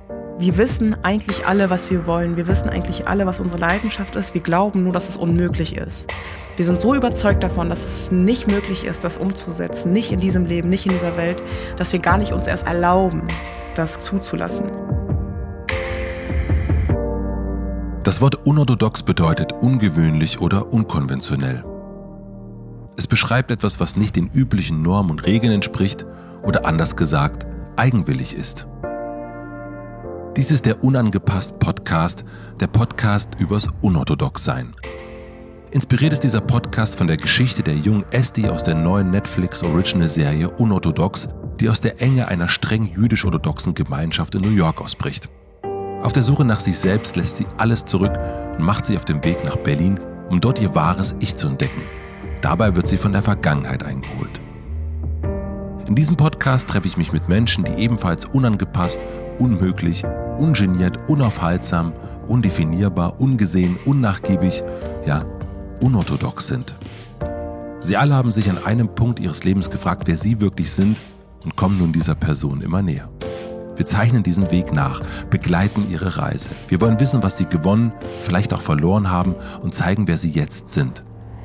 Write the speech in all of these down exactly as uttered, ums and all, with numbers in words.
Wir wissen eigentlich alle, was wir wollen. Wir wissen eigentlich alle, was unsere Leidenschaft ist. Wir glauben nur, dass es unmöglich ist. Wir sind so überzeugt davon, dass es nicht möglich ist, das umzusetzen. Nicht in diesem Leben, nicht in dieser Welt, dass wir gar nicht uns erst erlauben, das zuzulassen. Das Wort unorthodox bedeutet ungewöhnlich oder unkonventionell. Es beschreibt etwas, was nicht den üblichen Normen und Regeln entspricht oder anders gesagt, eigenwillig ist. Dies ist der Unangepasst Podcast, der Podcast übers Unorthodoxsein. Inspiriert ist dieser Podcast von der Geschichte der jungen Esti aus der neuen Netflix-Original-Serie Unorthodox, die aus der Enge einer streng jüdisch-orthodoxen Gemeinschaft in New York ausbricht. Auf der Suche nach sich selbst lässt sie alles zurück und macht sich auf den Weg nach Berlin, um dort ihr wahres Ich zu entdecken. Dabei wird sie von der Vergangenheit eingeholt. In diesem Podcast treffe ich mich mit Menschen, die ebenfalls unangepasst, unmöglich, ungeniert, unaufhaltsam, undefinierbar, ungesehen, unnachgiebig, ja, unorthodox sind. Sie alle haben sich an einem Punkt ihres Lebens gefragt, wer sie wirklich sind und kommen nun dieser Person immer näher. Wir zeichnen diesen Weg nach, begleiten ihre Reise. Wir wollen wissen, was sie gewonnen, vielleicht auch verloren haben und zeigen, wer sie jetzt sind.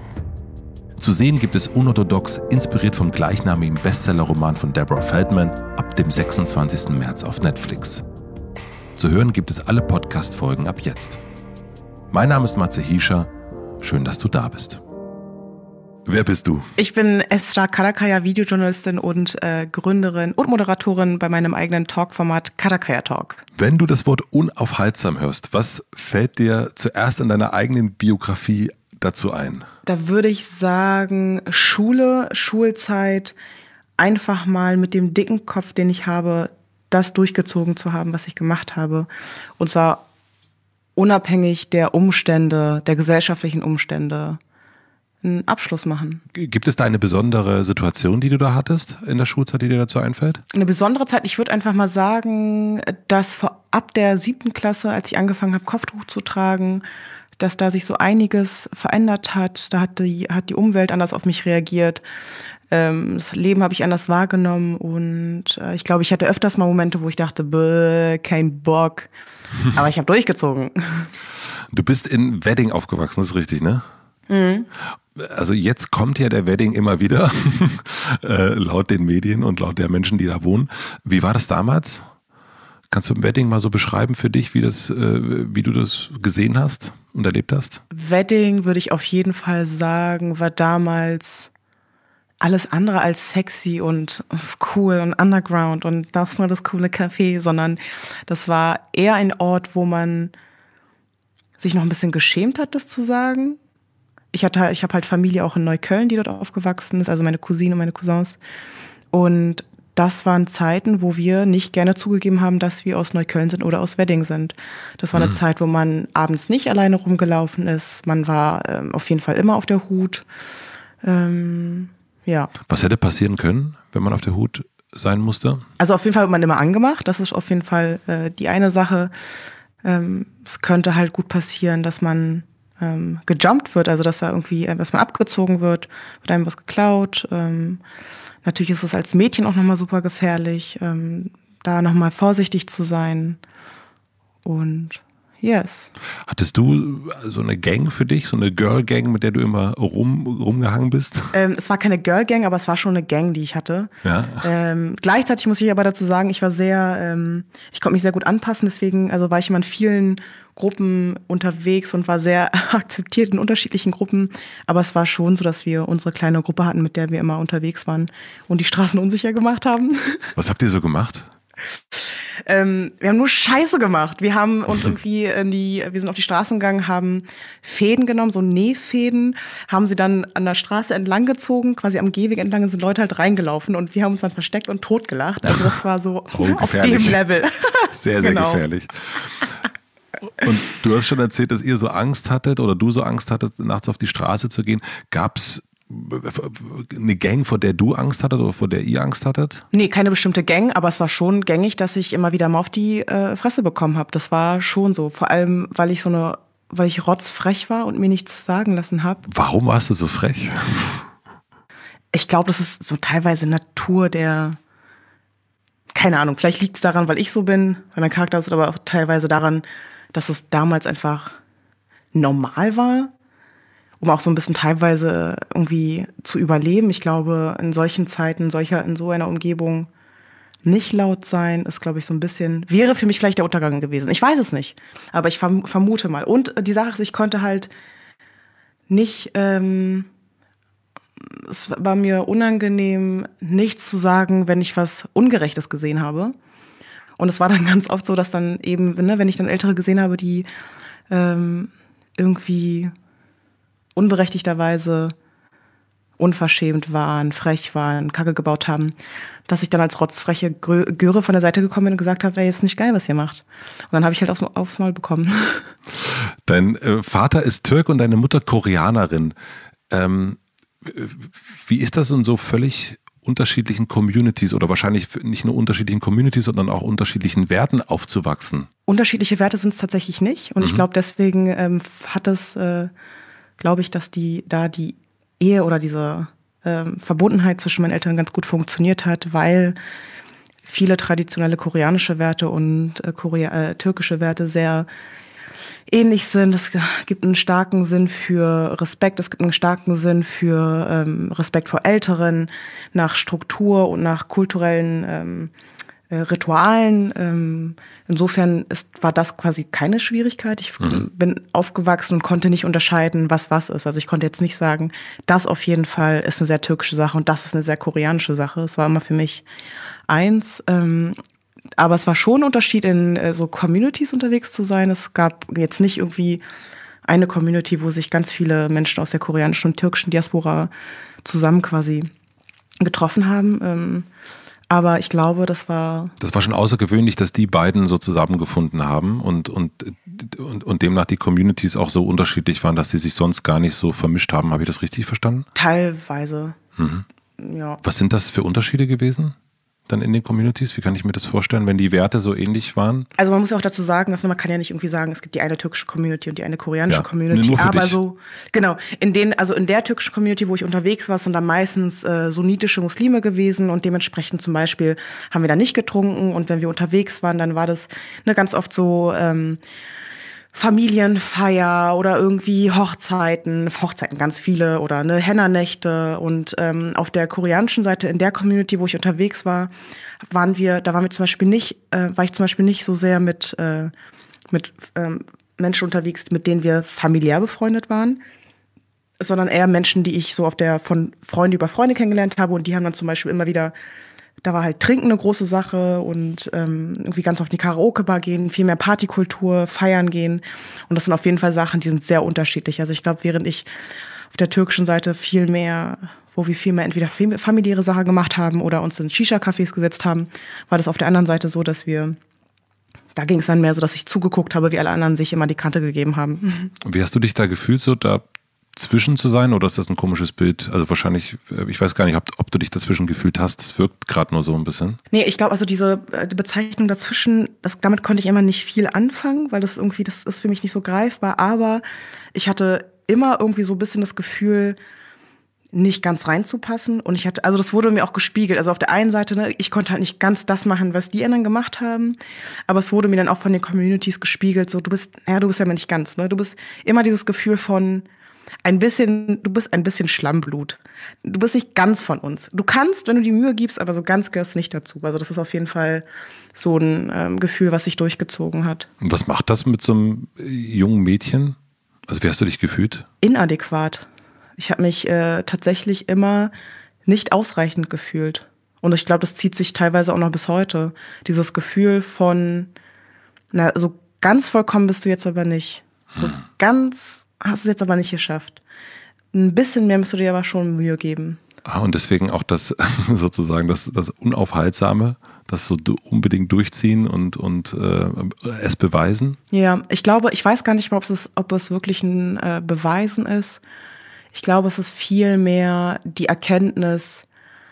Zu sehen gibt es Unorthodox, inspiriert vom gleichnamigen Bestsellerroman von Deborah Feldman, ab dem sechsundzwanzigsten März auf Netflix. Zu hören gibt es alle Podcast-Folgen ab jetzt. Mein Name ist Matze Hiescher. Schön, dass du da bist. Wer bist du? Ich bin Esra Karakaya, Videojournalistin und äh, Gründerin und Moderatorin bei meinem eigenen Talkformat Karakaya Talk. Wenn du das Wort unaufhaltsam hörst, was fällt dir zuerst in deiner eigenen Biografie dazu ein? Da würde ich sagen, Schule, Schulzeit, einfach mal mit dem dicken Kopf, den ich habe, das durchgezogen zu haben, was ich gemacht habe. Und zwar unabhängig der Umstände, der gesellschaftlichen Umstände, einen Abschluss machen. Gibt es da eine besondere Situation, die du da hattest in der Schulzeit, die dir dazu einfällt? Eine besondere Zeit, ich würde einfach mal sagen, dass vor, ab der siebten Klasse, als ich angefangen habe, Kopftuch zu tragen, dass da sich so einiges verändert hat. Da hat die, hat die Umwelt anders auf mich reagiert. Ähm, das Leben habe ich anders wahrgenommen. Und äh, ich glaube, ich hatte öfters mal Momente, wo ich dachte, bäh, kein Bock. Aber ich habe durchgezogen. Du bist in Wedding aufgewachsen, das ist richtig, ne? Mhm. Also jetzt kommt ja der Wedding immer wieder, äh, laut den Medien und laut der Menschen, die da wohnen. Wie war das damals? Kannst du im Wedding mal so beschreiben für dich, wie, das, äh, wie du das gesehen hast und erlebt hast? Wedding, würde ich auf jeden Fall sagen, war damals alles andere als sexy und cool und underground und das war das coole Café, sondern das war eher ein Ort, wo man sich noch ein bisschen geschämt hat, das zu sagen. Ich hatte, ich habe halt Familie auch in Neukölln, die dort aufgewachsen ist, also meine Cousine und meine Cousins. Und das waren Zeiten, wo wir nicht gerne zugegeben haben, dass wir aus Neukölln sind oder aus Wedding sind. Das war eine mhm. Zeit, wo man abends nicht alleine rumgelaufen ist. Man war ähm, auf jeden Fall immer auf der Hut. Ähm, ja. Was hätte passieren können, wenn man auf der Hut sein musste? Also auf jeden Fall wird man immer angemacht. Das ist auf jeden Fall äh, die eine Sache. Ähm, es könnte halt gut passieren, dass man ähm, gejumpt wird, also dass da irgendwie, dass man abgezogen wird, wird einem was geklaut. Ähm, Natürlich ist es als Mädchen auch nochmal super gefährlich, ähm, da nochmal vorsichtig zu sein. Und yes. Hattest du so eine Gang für dich, so eine Girl-Gang, mit der du immer rum, rumgehangen bist? Ähm, es war keine Girl-Gang, aber es war schon eine Gang, die ich hatte. Ja. Ähm, gleichzeitig muss ich aber dazu sagen, ich war sehr, ähm, ich konnte mich sehr gut anpassen, deswegen also war ich immer in vielen Gruppen unterwegs und war sehr akzeptiert in unterschiedlichen Gruppen. Aber es war schon so, dass wir unsere kleine Gruppe hatten, mit der wir immer unterwegs waren und die Straßen unsicher gemacht haben. Was habt ihr so gemacht? Ähm, wir haben nur Scheiße gemacht. Wir haben uns irgendwie in die, wir sind auf die Straßen gegangen, haben Fäden genommen, so Nähfäden, haben sie dann an der Straße entlang gezogen, quasi am Gehweg entlang sind Leute halt reingelaufen und wir haben uns dann versteckt und totgelacht. Also das war so oh, auf dem Level. Sehr, sehr genau. gefährlich. Und du hast schon erzählt, dass ihr so Angst hattet oder du so Angst hattet, nachts auf die Straße zu gehen. Gab's eine Gang, vor der du Angst hattet oder vor der ihr Angst hattet? Nee, keine bestimmte Gang, aber es war schon gängig, dass ich immer wieder mal auf die äh, Fresse bekommen habe. Das war schon so. Vor allem, weil ich so eine, weil ich rotzfrech war und mir nichts sagen lassen habe. Warum warst du so frech? Ich glaube, das ist so teilweise Natur der keine Ahnung, vielleicht liegt es daran, weil ich so bin, weil mein Charakter ist, aber auch teilweise daran, dass es damals einfach normal war, um auch so ein bisschen teilweise irgendwie zu überleben. Ich glaube, in solchen Zeiten, solcher, in so einer Umgebung nicht laut sein, ist, glaube ich, so ein bisschen, wäre für mich vielleicht der Untergang gewesen. Ich weiß es nicht, aber ich verm- vermute mal. Und die Sache ist, ich konnte halt nicht, ähm, es war mir unangenehm, nichts zu sagen, wenn ich was Ungerechtes gesehen habe. Und es war dann ganz oft so, dass dann eben, ne, wenn ich dann Ältere gesehen habe, die ähm, irgendwie unberechtigterweise unverschämt waren, frech waren, Kacke gebaut haben, dass ich dann als rotzfreche Grö- Göre von der Seite gekommen bin und gesagt habe, ey, ist nicht geil, was ihr macht. Und dann habe ich halt aufs, aufs Maul bekommen. Dein äh, Vater ist Türk und deine Mutter Koreanerin. Ähm, wie ist das in so völlig unterschiedlichen Communities oder wahrscheinlich nicht nur unterschiedlichen Communities, sondern auch unterschiedlichen Werten aufzuwachsen? Unterschiedliche Werte sind es tatsächlich nicht. Und mhm. ich glaube, deswegen ähm, hat es, äh, glaube ich, dass die da die Ehe oder diese ähm, Verbundenheit zwischen meinen Eltern ganz gut funktioniert hat, weil viele traditionelle koreanische Werte und äh, Korea, äh, türkische Werte sehr ähnlich sind. Es gibt einen starken Sinn für Respekt, es gibt einen starken Sinn für ähm, Respekt vor Älteren, nach Struktur und nach kulturellen ähm, äh, Ritualen. Ähm, insofern ist, war das quasi keine Schwierigkeit. Ich mhm. bin aufgewachsen und konnte nicht unterscheiden, was was ist. Also ich konnte jetzt nicht sagen, das auf jeden Fall ist eine sehr türkische Sache und das ist eine sehr koreanische Sache. Es war immer für mich eins. Ähm, Aber es war schon ein Unterschied, in äh, so Communities unterwegs zu sein. Es gab jetzt nicht irgendwie eine Community, wo sich ganz viele Menschen aus der koreanischen und türkischen Diaspora zusammen quasi getroffen haben. Ähm, aber ich glaube, das war... Das war schon außergewöhnlich, dass die beiden so zusammengefunden haben und, und, und, und demnach die Communities auch so unterschiedlich waren, dass sie sich sonst gar nicht so vermischt haben. Habe ich das richtig verstanden? Teilweise, Mhm. ja. Was sind das für Unterschiede gewesen? Dann in den Communities? Wie kann ich mir das vorstellen, wenn die Werte so ähnlich waren? Also man muss ja auch dazu sagen, dass man kann ja nicht irgendwie sagen, es gibt die eine türkische Community und die eine koreanische ja, Community, nur für aber dich. so genau in den also in der türkischen Community, wo ich unterwegs war, sind da meistens äh, sunnitische Muslime gewesen und dementsprechend zum Beispiel haben wir da nicht getrunken und wenn wir unterwegs waren, dann war das ne, ganz oft so ähm, Familienfeier oder irgendwie Hochzeiten, Hochzeiten ganz viele oder ne Henna-Nächte und ähm, auf der koreanischen Seite in der Community, wo ich unterwegs war, waren wir, da waren wir zum Beispiel nicht, äh, war ich zum Beispiel nicht so sehr mit äh, mit ähm, Menschen unterwegs, mit denen wir familiär befreundet waren, sondern eher Menschen, die ich so auf der von Freunde über Freunde kennengelernt habe und die haben dann zum Beispiel immer wieder Da war halt Trinken eine große Sache und ähm, irgendwie ganz auf die Karaoke-Bar gehen, viel mehr Partykultur, feiern gehen. Und das sind auf jeden Fall Sachen, die sind sehr unterschiedlich. Also ich glaube, während ich auf der türkischen Seite viel mehr, wo wir viel mehr entweder familiäre Sachen gemacht haben oder uns in Shisha-Cafés gesetzt haben, war das auf der anderen Seite so, dass wir, da ging es dann mehr so, dass ich zugeguckt habe, wie alle anderen sich immer die Kante gegeben haben. Und wie hast du dich da gefühlt, so da zwischen zu sein, oder ist das ein komisches Bild? Also wahrscheinlich, ich weiß gar nicht, ob, ob du dich dazwischen gefühlt hast. Es wirkt gerade nur so ein bisschen. Nee, ich glaube, also diese die Bezeichnung dazwischen, das, damit konnte ich immer nicht viel anfangen, weil das irgendwie, das ist für mich nicht so greifbar. Aber ich hatte immer irgendwie so ein bisschen das Gefühl, nicht ganz reinzupassen. Und ich hatte, also das wurde mir auch gespiegelt. Also auf der einen Seite, ne, ich konnte halt nicht ganz das machen, was die anderen gemacht haben. Aber es wurde mir dann auch von den Communities gespiegelt, so du bist, ja, du bist ja nicht ganz, ne? Du bist immer dieses Gefühl von ein bisschen, du bist ein bisschen Schlammblut. Du bist nicht ganz von uns. Du kannst, wenn du die Mühe gibst, aber so ganz gehörst du nicht dazu. Also das ist auf jeden Fall so ein ähm, Gefühl, was sich durchgezogen hat. Und was macht das mit so einem jungen Mädchen? Also wie hast du dich gefühlt? Inadäquat. Ich habe mich äh, tatsächlich immer nicht ausreichend gefühlt. Und ich glaube, das zieht sich teilweise auch noch bis heute. Dieses Gefühl von, na, so ganz vollkommen bist du jetzt aber nicht. So hm. ganz hast du es jetzt aber nicht geschafft. Ein bisschen mehr musst du dir aber schon Mühe geben. Ah, und deswegen auch das sozusagen das, das Unaufhaltsame, das so unbedingt durchziehen und, und äh, es beweisen? Ja, ich glaube, ich weiß gar nicht mal, ob es, ob es wirklich ein äh, Beweisen ist. Ich glaube, es ist viel mehr die Erkenntnis,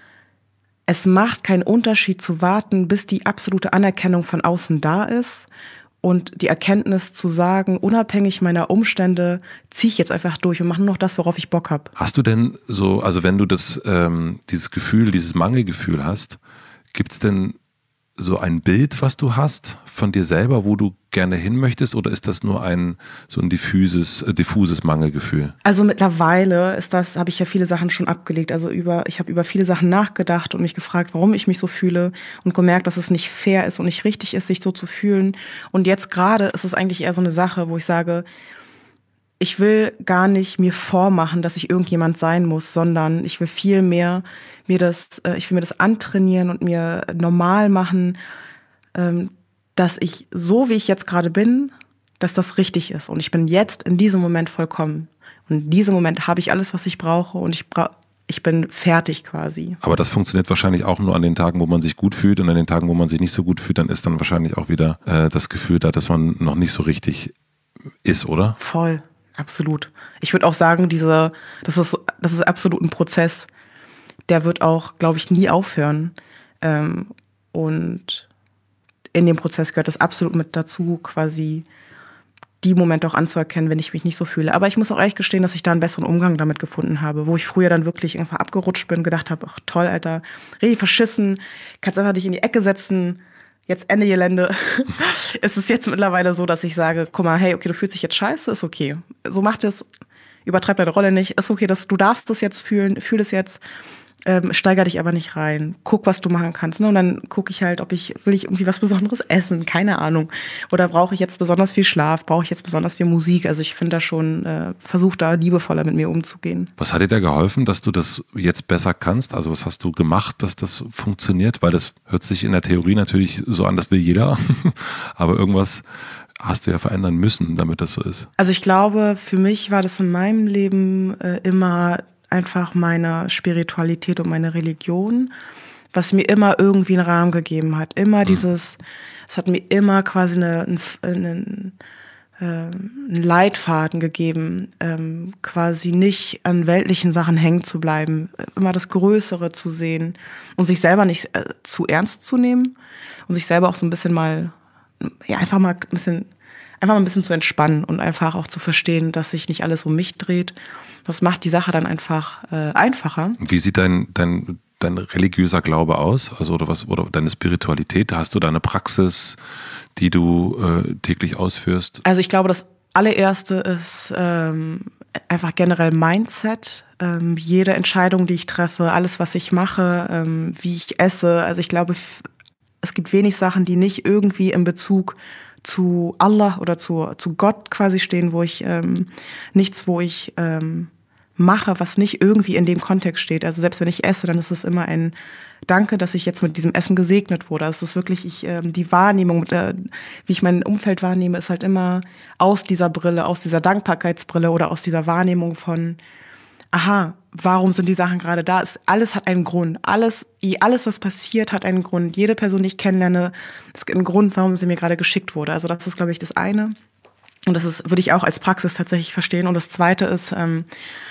es macht keinen Unterschied zu warten, bis die absolute Anerkennung von außen da ist. Und die Erkenntnis zu sagen, unabhängig meiner Umstände, ziehe ich jetzt einfach durch und mache nur noch das, worauf ich Bock habe. Hast du denn so, also wenn du das, ähm, dieses Gefühl, dieses Mangelgefühl hast, gibt es denn so ein Bild, was du hast von dir selber, wo du gerne hin möchtest, oder ist das nur ein so ein diffuses, äh, diffuses Mangelgefühl? Also mittlerweile ist das, habe ich ja viele Sachen schon abgelegt. Also über, ich habe über viele Sachen nachgedacht und mich gefragt, warum ich mich so fühle und gemerkt, dass es nicht fair ist und nicht richtig ist, sich so zu fühlen. Und jetzt gerade ist es eigentlich eher so eine Sache, wo ich sage, ich will gar nicht mir vormachen, dass ich irgendjemand sein muss, sondern ich will viel mehr mir das, äh, ich will mir das antrainieren und mir normal machen, ähm, dass ich so, wie ich jetzt gerade bin, dass das richtig ist. Und ich bin jetzt in diesem Moment vollkommen. Und in diesem Moment habe ich alles, was ich brauche und ich brauche ich bin fertig quasi. Aber das funktioniert wahrscheinlich auch nur an den Tagen, wo man sich gut fühlt, und an den Tagen, wo man sich nicht so gut fühlt, dann ist dann wahrscheinlich auch wieder äh, das Gefühl da, dass man noch nicht so richtig ist, oder? Voll. Absolut. Ich würde auch sagen, diese, das ist, das ist absolut ein Prozess, der wird auch, glaube ich, nie aufhören. Ähm, und in dem Prozess gehört es absolut mit dazu, quasi die Momente auch anzuerkennen, wenn ich mich nicht so fühle. Aber ich muss auch ehrlich gestehen, dass ich da einen besseren Umgang damit gefunden habe, wo ich früher dann wirklich einfach abgerutscht bin, gedacht habe, ach toll, Alter, richtig verschissen, kannst einfach dich in die Ecke setzen, jetzt Ende Gelände. Es ist jetzt mittlerweile so, dass ich sage, guck mal, hey, okay, du fühlst dich jetzt scheiße, ist okay. So mach das, übertreib deine Rolle nicht, ist okay, dass du darfst das jetzt fühlen, fühl es jetzt, ähm, steiger dich aber nicht rein. Guck, was du machen kannst. Ne? Und dann gucke ich halt, ob ich, will ich irgendwie was Besonderes essen, keine Ahnung. Oder brauche ich jetzt besonders viel Schlaf, brauche ich jetzt besonders viel Musik. Also ich finde da schon, äh, versuche da liebevoller mit mir umzugehen. Was hat dir da geholfen, dass du das jetzt besser kannst? Also was hast du gemacht, dass das funktioniert? Weil das hört sich in der Theorie natürlich so an, das will jeder. Aber irgendwas hast du ja verändern müssen, damit das so ist. Also ich glaube, für mich war das in meinem Leben äh, immer einfach meine Spiritualität und meine Religion, was mir immer irgendwie einen Rahmen gegeben hat. Immer mhm. dieses, es hat mir immer quasi eine, einen, einen, äh, einen Leitfaden gegeben, ähm, quasi nicht an weltlichen Sachen hängen zu bleiben, immer das Größere zu sehen und sich selber nicht äh, zu ernst zu nehmen und sich selber auch so ein bisschen mal, ja, einfach mal ein bisschen, einfach mal ein bisschen zu entspannen und einfach auch zu verstehen, dass sich nicht alles um mich dreht. Das macht die Sache dann einfach äh, einfacher. Wie sieht dein, dein, dein religiöser Glaube aus? Also oder was, oder deine Spiritualität? Hast du da eine Praxis, die du äh, täglich ausführst? Also ich glaube, das allererste ist ähm, einfach generell Mindset. Ähm, jede Entscheidung, die ich treffe, alles, was ich mache, ähm, wie ich esse. Also ich glaube, es gibt wenig Sachen, die nicht irgendwie in Bezug zu Allah oder zu, zu Gott quasi stehen, wo ich ähm, nichts, wo ich ähm, mache, was nicht irgendwie in dem Kontext steht. Also selbst wenn ich esse, dann ist es immer ein Danke, dass ich jetzt mit diesem Essen gesegnet wurde. Es ist wirklich, ich, ähm, die Wahrnehmung, äh, wie ich mein Umfeld wahrnehme, ist halt immer aus dieser Brille, aus dieser Dankbarkeitsbrille oder aus dieser Wahrnehmung von, aha, warum sind die Sachen gerade da? Es, alles hat einen Grund. Alles, alles, was passiert, hat einen Grund. Jede Person, die ich kennenlerne, ist ein Grund, warum sie mir gerade geschickt wurde. Also das ist, glaube ich, das eine. Und das ist, würde ich auch als Praxis tatsächlich verstehen. Und das zweite ist, ähm,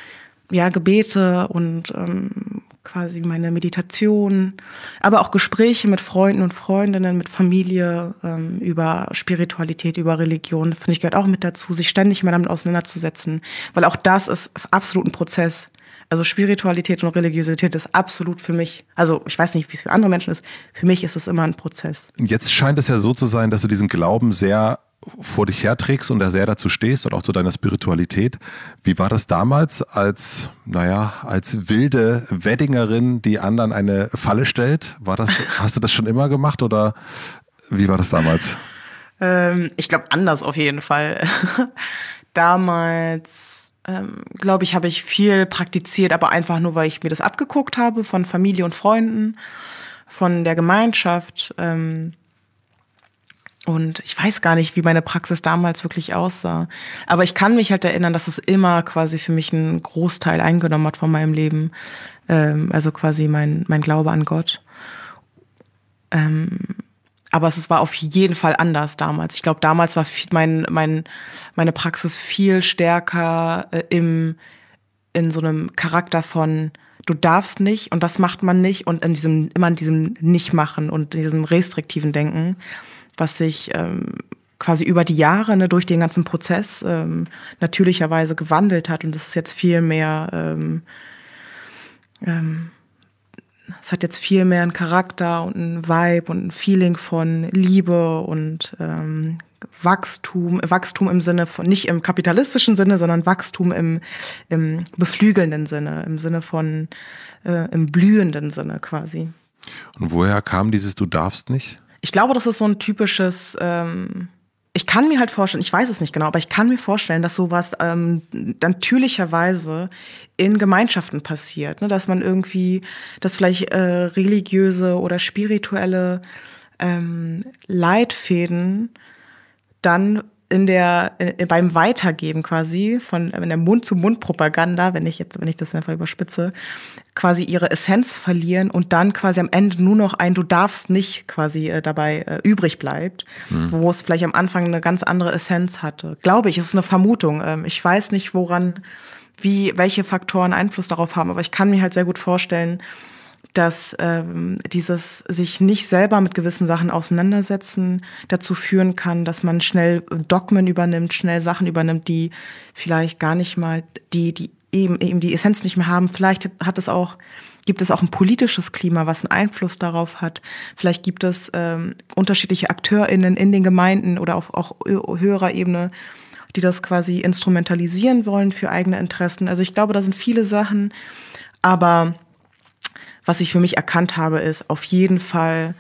ja, Gebete und ähm, quasi meine Meditation, aber auch Gespräche mit Freunden und Freundinnen, mit Familie ähm, über Spiritualität, über Religion, finde ich, gehört auch mit dazu, sich ständig mal damit auseinanderzusetzen, weil auch das ist absolut ein Prozess. Also Spiritualität und Religiosität ist absolut für mich, also ich weiß nicht, wie es für andere Menschen ist, für mich ist es immer ein Prozess. Jetzt scheint es ja so zu sein, dass du diesen Glauben sehr vor dich herträgst und da sehr dazu stehst und auch zu deiner Spiritualität. Wie war das damals als, naja, als wilde Weddingerin, die anderen eine Falle stellt? War das, hast du das schon immer gemacht oder wie war das damals? Ähm, ich glaube, anders auf jeden Fall. Damals, ähm, glaube ich, habe ich viel praktiziert, aber einfach nur, weil ich mir das abgeguckt habe von Familie und Freunden, von der Gemeinschaft. Ähm, Und ich weiß gar nicht, wie meine Praxis damals wirklich aussah. Aber ich kann mich halt erinnern, dass es immer quasi für mich einen Großteil eingenommen hat von meinem Leben. Ähm, also quasi mein, mein Glaube an Gott. Ähm, aber es war auf jeden Fall anders damals. Ich glaube, damals war viel, mein, mein, meine Praxis viel stärker äh, im, in so einem Charakter von du darfst nicht und das macht man nicht und in diesem, immer in diesem Nicht-Machen und diesem restriktiven Denken, was sich ähm, quasi über die Jahre, ne, durch den ganzen Prozess ähm, natürlicherweise gewandelt hat. Und das ist jetzt viel mehr, ähm, ähm, es hat jetzt viel mehr einen Charakter und einen Vibe und ein Feeling von Liebe und ähm, Wachstum, Wachstum im Sinne von, nicht im kapitalistischen Sinne, sondern Wachstum im, im beflügelnden Sinne, im Sinne von, äh, im blühenden Sinne quasi. Und woher kam dieses Du darfst nicht? Ich glaube, das ist so ein typisches, ähm, ich kann mir halt vorstellen, ich weiß es nicht genau, aber ich kann mir vorstellen, dass sowas ähm, natürlicherweise in Gemeinschaften passiert, ne? Dass man irgendwie, dass vielleicht äh, religiöse oder spirituelle ähm, Leitfäden dann in der in, beim Weitergeben quasi von in der Mund-zu-Mund-Propaganda, wenn ich jetzt wenn ich das einfach überspitze, quasi ihre Essenz verlieren und dann quasi am Ende nur noch ein Du darfst nicht quasi äh, dabei äh, übrig bleibt, mhm. wo es vielleicht am Anfang eine ganz andere Essenz hatte. Glaube ich, es ist eine Vermutung. Ähm, ich weiß nicht, woran, wie, welche Faktoren Einfluss darauf haben, aber ich kann mir halt sehr gut vorstellen, dass ähm, dieses sich nicht selber mit gewissen Sachen auseinandersetzen dazu führen kann, dass man schnell Dogmen übernimmt, schnell Sachen übernimmt, die vielleicht gar nicht mal, die, die eben, eben die Essenz nicht mehr haben. Vielleicht hat es auch, gibt es auch ein politisches Klima, was einen Einfluss darauf hat. Vielleicht gibt es ähm, unterschiedliche AkteurInnen in den Gemeinden oder auf auch höherer Ebene, die das quasi instrumentalisieren wollen für eigene Interessen. Also ich glaube, da sind viele Sachen, aber was ich für mich erkannt habe, ist auf jeden Fall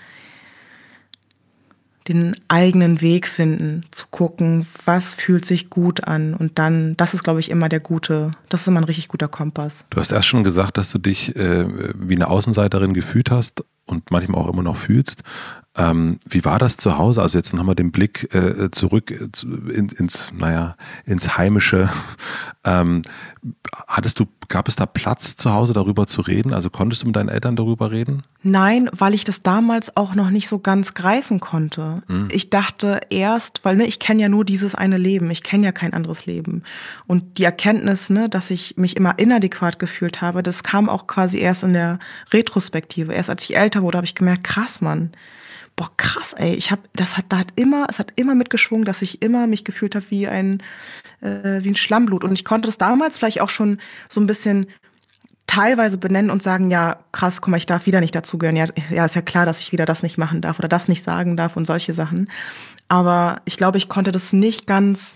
den eigenen Weg finden, zu gucken, was fühlt sich gut an. Und dann, das ist, glaube ich, immer der gute, das ist immer ein richtig guter Kompass. Du hast erst schon gesagt, dass du dich äh, wie eine Außenseiterin gefühlt hast und manchmal auch immer noch fühlst. Ähm, wie war das zu Hause? Also jetzt haben wir den Blick äh, zurück in, ins, naja, ins Heimische. Ähm, hattest du, gab es da Platz zu Hause darüber zu reden? Also konntest du mit deinen Eltern darüber reden? Nein, weil ich das damals auch noch nicht so ganz greifen konnte. Mhm. Ich dachte erst, weil ne, ich kenne ja nur dieses eine Leben, ich kenne ja kein anderes Leben. Und die Erkenntnis, ne, dass ich mich immer inadäquat gefühlt habe, das kam auch quasi erst in der Retrospektive. Erst als ich älter wurde, habe ich gemerkt, krass, Mann. Boah, krass, ey, ich habe, das hat, da hat immer, es hat immer mitgeschwungen, dass ich immer mich gefühlt habe wie ein, äh, wie ein Schlammblut. Und ich konnte das damals vielleicht auch schon so ein bisschen teilweise benennen und sagen, ja, krass, guck mal, ich darf wieder nicht dazugehören. Ja, ja, ist ja klar, dass ich wieder das nicht machen darf oder das nicht sagen darf und solche Sachen. Aber ich glaube, ich konnte das nicht ganz,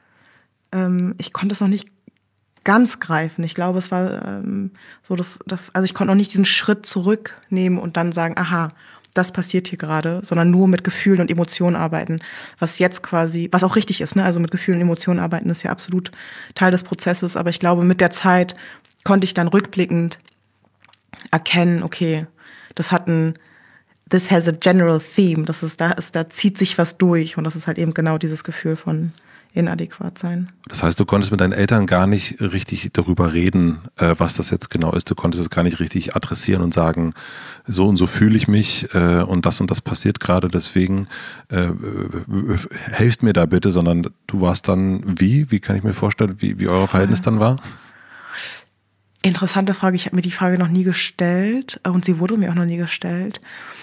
ähm, ich konnte es noch nicht ganz greifen. Ich glaube, es war ähm, so, dass, dass, also ich konnte noch nicht diesen Schritt zurücknehmen und dann sagen, aha, das passiert hier gerade, sondern nur mit Gefühlen und Emotionen arbeiten, was jetzt quasi, was auch richtig ist, ne? Also mit Gefühlen und Emotionen arbeiten ist ja absolut Teil des Prozesses, aber ich glaube, mit der Zeit konnte ich dann rückblickend erkennen, okay, das hat ein, this has a general theme, das ist, da ist, da zieht sich was durch und das ist halt eben genau dieses Gefühl von inadäquat sein. Das heißt, du konntest mit deinen Eltern gar nicht richtig darüber reden, äh, was das jetzt genau ist. Du konntest es gar nicht richtig adressieren und sagen, so und so fühle ich mich äh, und das und das passiert gerade, deswegen äh, helft mir da bitte, sondern du warst dann wie? Wie kann ich mir vorstellen, wie, wie euer Verhältnis dann war? Interessante Frage. Ich habe mir die Frage noch nie gestellt und sie wurde mir auch noch nie gestellt.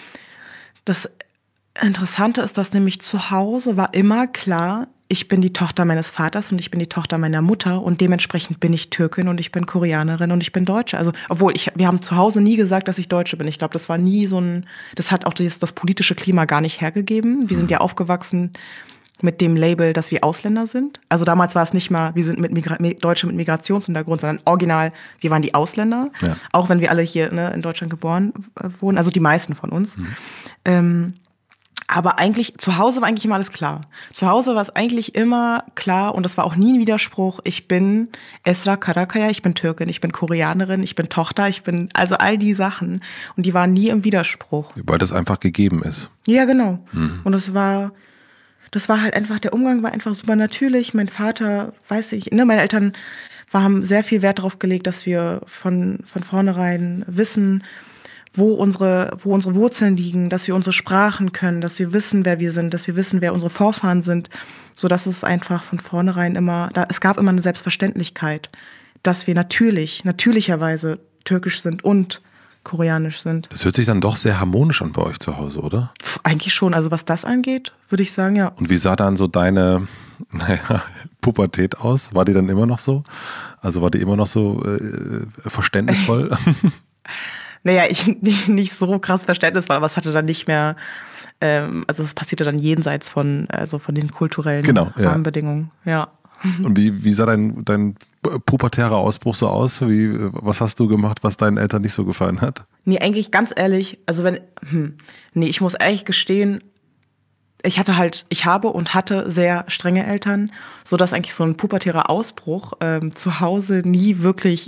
Das Interessante ist, dass nämlich zu Hause war immer klar, ich bin die Tochter meines Vaters und ich bin die Tochter meiner Mutter und dementsprechend bin ich Türkin und ich bin Koreanerin und ich bin Deutsche. Also, obwohl ich, wir haben zu Hause nie gesagt, dass ich Deutsche bin. Ich glaube, das war nie so ein, das hat auch das, das politische Klima gar nicht hergegeben. Wir sind ja aufgewachsen mit dem Label, dass wir Ausländer sind. Also damals war es nicht mal, wir sind mit Migra- Deutsche mit Migrationshintergrund, sondern original, wir waren die Ausländer. Ja. Auch wenn wir alle hier ne, in Deutschland geboren äh, wurden, also die meisten von uns. Mhm. Ähm, Aber eigentlich, zu Hause war eigentlich immer alles klar. Zu Hause war es eigentlich immer klar und das war auch nie ein Widerspruch. Ich bin Esra Karakaya, ich bin Türkin, ich bin Koreanerin, ich bin Tochter, ich bin, also all die Sachen. Und die waren nie im Widerspruch. Weil das einfach gegeben ist. Ja, genau. Mhm. Und es war, das war halt einfach, der Umgang war einfach super natürlich. Mein Vater, weiß ich, ne, meine Eltern haben sehr viel Wert darauf gelegt, dass wir von, von vornherein wissen, wo unsere, wo unsere Wurzeln liegen, dass wir unsere Sprachen können, dass wir wissen, wer wir sind, dass wir wissen, wer unsere Vorfahren sind, so dass es einfach von vornherein immer, da, es gab immer eine Selbstverständlichkeit, dass wir natürlich, natürlicherweise türkisch sind und koreanisch sind. Das hört sich dann doch sehr harmonisch an bei euch zu Hause, oder? Pff, eigentlich schon, also was das angeht, würde ich sagen, ja. Und wie sah dann so deine, naja, Pubertät aus? War die dann immer noch so? Also war die immer noch so äh, verständnisvoll? Naja, ich nicht, nicht so krass Verständnis war, aber es hatte dann nicht mehr, ähm, also es passierte dann jenseits von, also von den kulturellen genau, ja. Rahmenbedingungen. Ja. Und wie, wie sah dein, dein pubertärer Ausbruch so aus? Wie, was hast du gemacht, was deinen Eltern nicht so gefallen hat? Nee, eigentlich ganz ehrlich, also wenn, hm, nee, ich muss ehrlich gestehen, ich hatte halt, ich habe und hatte sehr strenge Eltern, sodass eigentlich so ein pubertärer Ausbruch ähm, zu Hause nie wirklich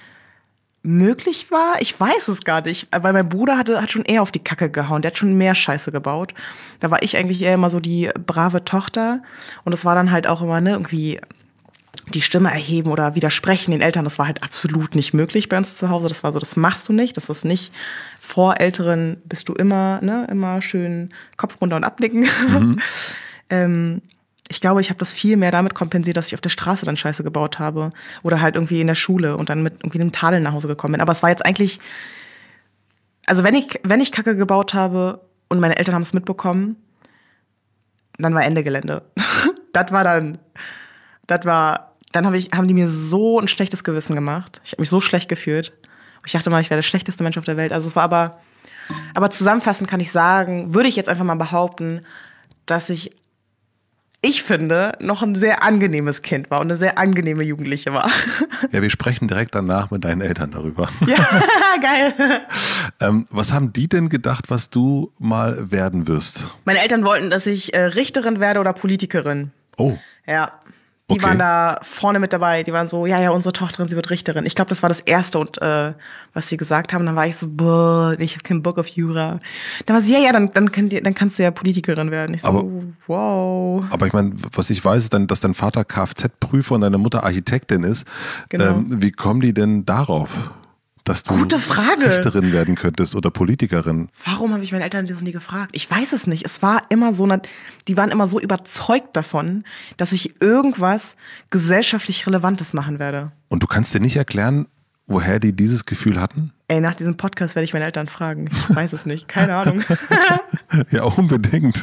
möglich war. Ich weiß es gar nicht, weil mein Bruder hatte, hat schon eher auf die Kacke gehauen, der hat schon mehr Scheiße gebaut. Da war ich eigentlich eher immer so die brave Tochter und es war dann halt auch immer, ne, irgendwie die Stimme erheben oder widersprechen den Eltern, das war halt absolut nicht möglich bei uns zu Hause. Das war so, das machst du nicht, das ist nicht, vor Älteren bist du immer, ne, immer schön Kopf runter und abnicken. Mhm. ähm, ich glaube, ich habe das viel mehr damit kompensiert, dass ich auf der Straße dann Scheiße gebaut habe oder halt irgendwie in der Schule und dann mit irgendwie einem Tadel nach Hause gekommen bin. Aber es war jetzt eigentlich, also wenn ich, wenn ich Kacke gebaut habe und meine Eltern haben es mitbekommen, dann war Ende Gelände. Das war dann, das war, dann hab ich, haben die mir so ein schlechtes Gewissen gemacht. Ich habe mich so schlecht gefühlt. Ich dachte mal, ich wäre der schlechteste Mensch auf der Welt. Also es war aber, aber zusammenfassend kann ich sagen, würde ich jetzt einfach mal behaupten, dass ich, ich finde, noch ein sehr angenehmes Kind war und eine sehr angenehme Jugendliche war. Ja, wir sprechen direkt danach mit deinen Eltern darüber. Ja, geil. ähm, was haben die denn gedacht, was du mal werden wirst? Meine Eltern wollten, dass ich äh, Richterin werde oder Politikerin. Oh. Ja. Die okay. waren da vorne mit dabei. Die waren so, ja, ja, unsere Tochter, sie wird Richterin. Ich glaube, das war das Erste, und äh, was sie gesagt haben. Dann war ich so, boah, ich habe keinen Bock auf Jura. Dann war sie, ja, ja, dann, dann, kann die, dann kannst du ja Politikerin werden. Ich so, aber, wow. Aber ich meine, was ich weiß, ist dann, dass dein Vater Kfz-Prüfer und deine Mutter Architektin ist. Genau. Ähm, wie kommen die denn darauf, dass du Gute Frage. Richterin werden könntest oder Politikerin? Warum habe ich meine Eltern das nie gefragt? Ich weiß es nicht. Es war immer so, die waren immer so überzeugt davon, dass ich irgendwas gesellschaftlich Relevantes machen werde. Und du kannst dir nicht erklären, woher die dieses Gefühl hatten? Ey, nach diesem Podcast werde ich meine Eltern fragen. Ich weiß es nicht. Keine Ahnung. Ja, unbedingt.